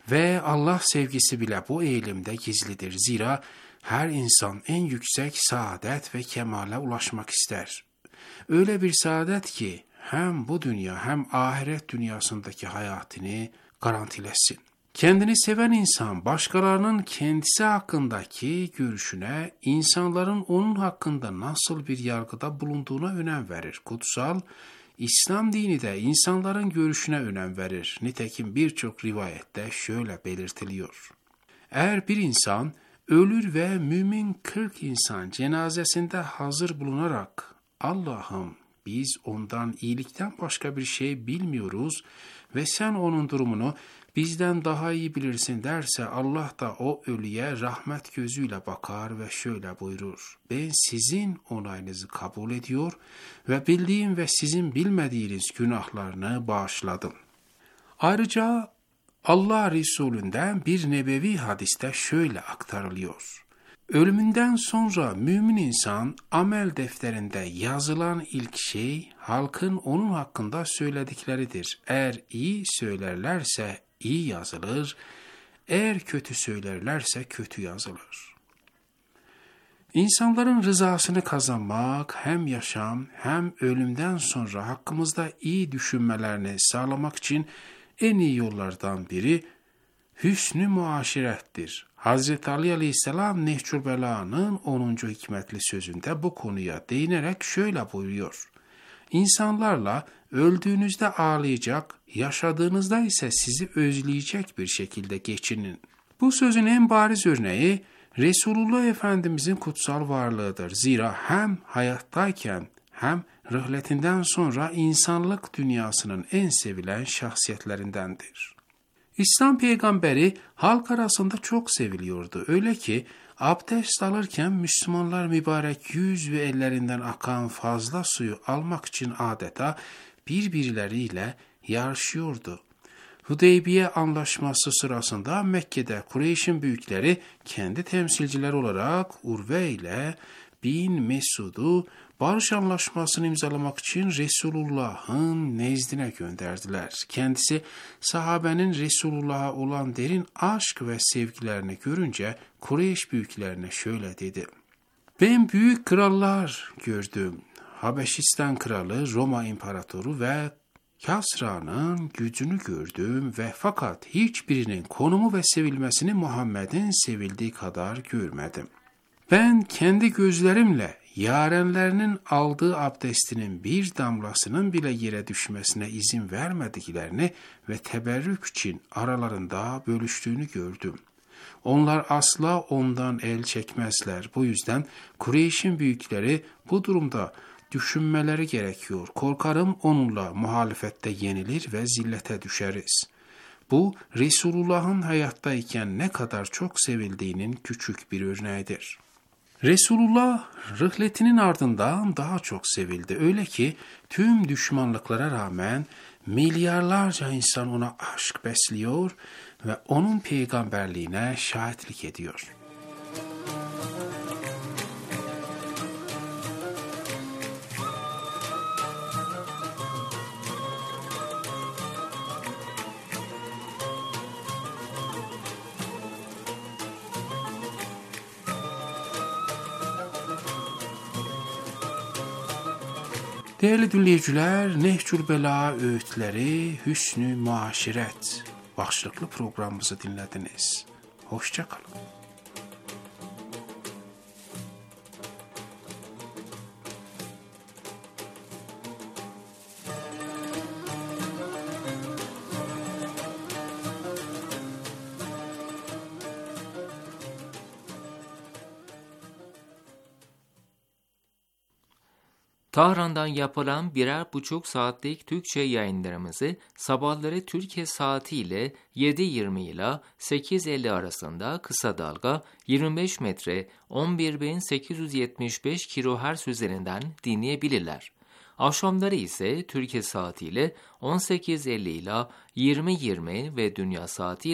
Ve Allah sevgisi bile bu eğilimde gizlidir. Zira her insan en yüksek saadet ve kemale ulaşmak ister. Öyle bir saadet ki hem bu dünya hem ahiret dünyasındaki hayatını garantilesin. Kendini seven insan başkalarının kendisi hakkındaki görüşüne, insanların onun hakkında nasıl bir yargıda bulunduğuna önem verir. Kutsal İslam dini de insanların görüşüne önem verir. Nitekim birçok rivayette şöyle belirtiliyor. Eğer bir insan ölür ve mümin kırk insan cenazesinde hazır bulunarak Allah'ım biz ondan iyilikten başka bir şey bilmiyoruz ve sen onun durumunu bizden daha iyi bilirsin derse Allah da o ölüye rahmet gözüyle bakar ve şöyle buyurur. Ben sizin onayınızı kabul ediyor ve bildiğim ve sizin bilmediğiniz günahlarını bağışladım. Ayrıca Allah Resulü'nden bir nebevi hadiste şöyle aktarılıyor. Ölümünden sonra mümin insan amel defterinde yazılan ilk şey halkın onun hakkında söyledikleridir. Eğer iyi söylerlerse iyi yazılır, eğer kötü söylerlerse kötü yazılır. İnsanların rızasını kazanmak hem yaşam hem ölümden sonra hakkımızda iyi düşünmelerini sağlamak için en iyi yollardan biri hüsnü muaşirettir. Hazreti Ali Aleyhisselam Nehcül Belâ'nın onuncu hikmetli sözünde bu konuya değinerek şöyle buyuruyor. İnsanlarla öldüğünüzde ağlayacak, yaşadığınızda ise sizi özleyecek bir şekilde geçinin. Bu sözün en bariz örneği Resulullah Efendimizin kutsal varlığıdır. Zira hem hayattayken hem rıhletinden sonra insanlık dünyasının en sevilen şahsiyetlerindendir. İslam peygamberi halk arasında çok seviliyordu. Öyle ki abdest alırken Müslümanlar mübarek yüz ve ellerinden akan fazla suyu almak için adeta birbirleriyle yarışıyordu. Hudeybiye anlaşması sırasında Mekke'de Kureyş'in büyükleri kendi temsilciler olarak Urve ile bin Mesud'u barış anlaşmasını imzalamak için Resulullah'ın nezdine gönderdiler. Kendisi sahabenin Resulullah'a olan derin aşk ve sevgilerini görünce Kureyş büyüklerine şöyle dedi. Ben büyük krallar gördüm. Habeşistan kralı, Roma imparatoru ve Kasra'nın gücünü gördüm ve fakat hiçbirinin konumu ve sevilmesini Muhammed'in sevildiği kadar görmedim. Ben kendi gözlerimle yarenlerinin aldığı abdestinin bir damlasının bile yere düşmesine izin vermediklerini ve teberrük için aralarında bölüştüğünü gördüm. Onlar asla ondan el çekmezler. Bu yüzden Kureyş'in büyükleri bu durumda düşünmeleri gerekiyor. Korkarım onunla muhalefette yenilir ve zillete düşeriz. Bu Resulullah'ın hayattayken ne kadar çok sevildiğinin küçük bir örneğidir. Resulullah rıhletinin ardından daha çok sevildi. Öyle ki tüm düşmanlıklara rağmen milyarlarca insan ona aşk besliyor ve onun peygamberliğine şahitlik ediyor. Değerli dinleyiciler, Nehcül Belâ öğütleri Hüsnü Muaşiret başlıklı programımızı dinlediniz. Hoşça kalın. Tahran'dan yapılan birer buçuk saatlik Türkçe yayınlarımızı sabahları Türkiye saatiyle yedi yirmi ile sekiz elli arasında kısa dalga yirmi beş metre on bir bin sekiz yüz yetmiş beş kilohertz üzerinden dinleyebilirler. Akşamları ise Türkiye saatiyle on sekiz elli ile yirmi yirmi ve dünya saatiyle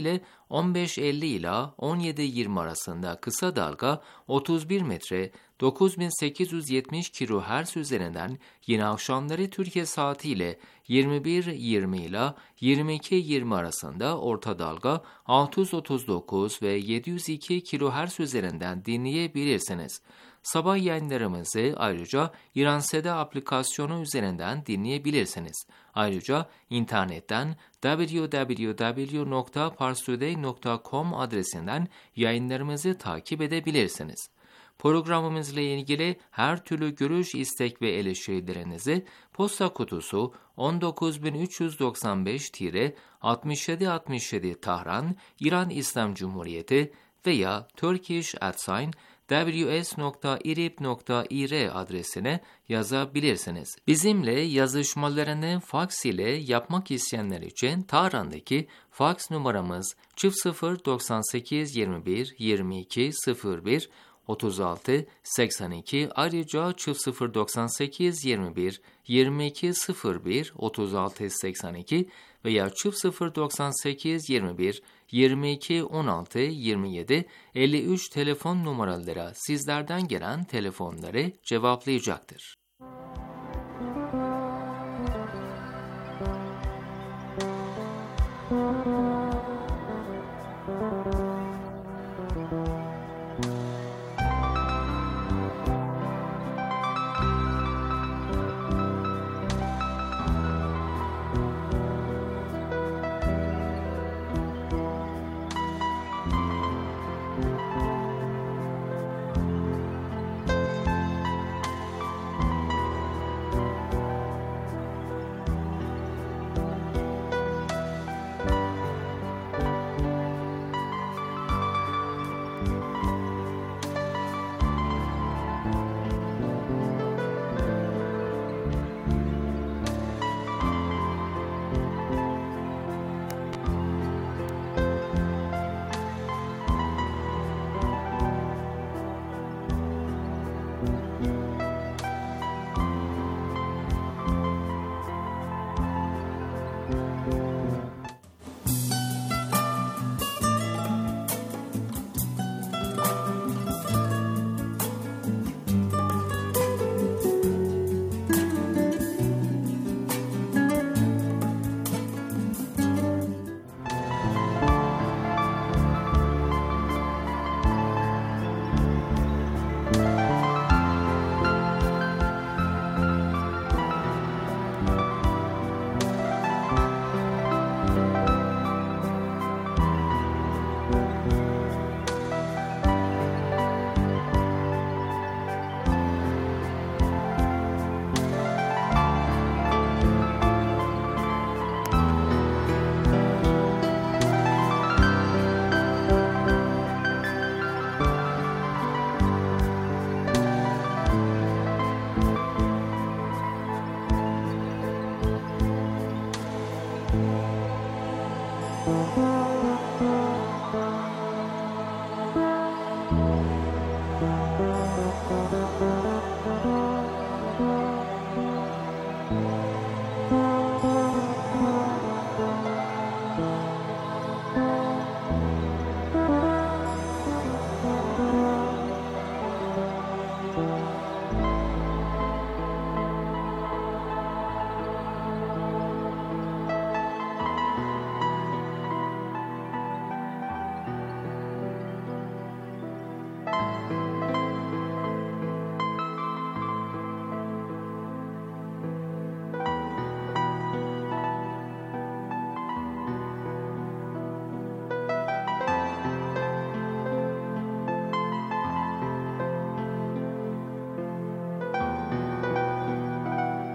on beş elli ila on yedi yirmi arasında kısa dalga otuz bir metre dokuz bin sekiz yüz yetmiş kilohertz üzerinden yine akşamları Türkiye saatiyle yirmi bir yirmi ila yirmi iki yirmi arasında orta dalga altı yüz otuz dokuz ve yedi yüz iki kilohertz üzerinden dinleyebilirsiniz. Sabah yayınlarımızı ayrıca İranseda aplikasyonu üzerinden dinleyebilirsiniz. Ayrıca internetten double-u double-u double-u nokta parstoday nokta com adresinden yayınlarımızı takip edebilirsiniz. Programımızla ilgili her türlü görüş, istek ve eleştirilerinizi posta kutusu on dokuz bin üç yüz doksan beş altmış yedi altmış yedi Tahran, İran İslam Cumhuriyeti veya turkish at sign w s nokta irib nokta i r adresine yazabilirsiniz. Bizimle yazışmalarını faks ile yapmak isteyenler için Tahran'daki faks numaramız sıfır doksan sekiz yirmi bir yirmi iki sıfır bir otuz altı seksen iki, ayrıca sıfır doksan sekiz yirmi bir yirmi iki sıfır bir otuz altı seksen iki veya sıfır doksan sekiz yirmi bir yirmi iki on altı yirmi yedi elli üç telefon numaralara sizlerden gelen telefonları cevaplayacaktır.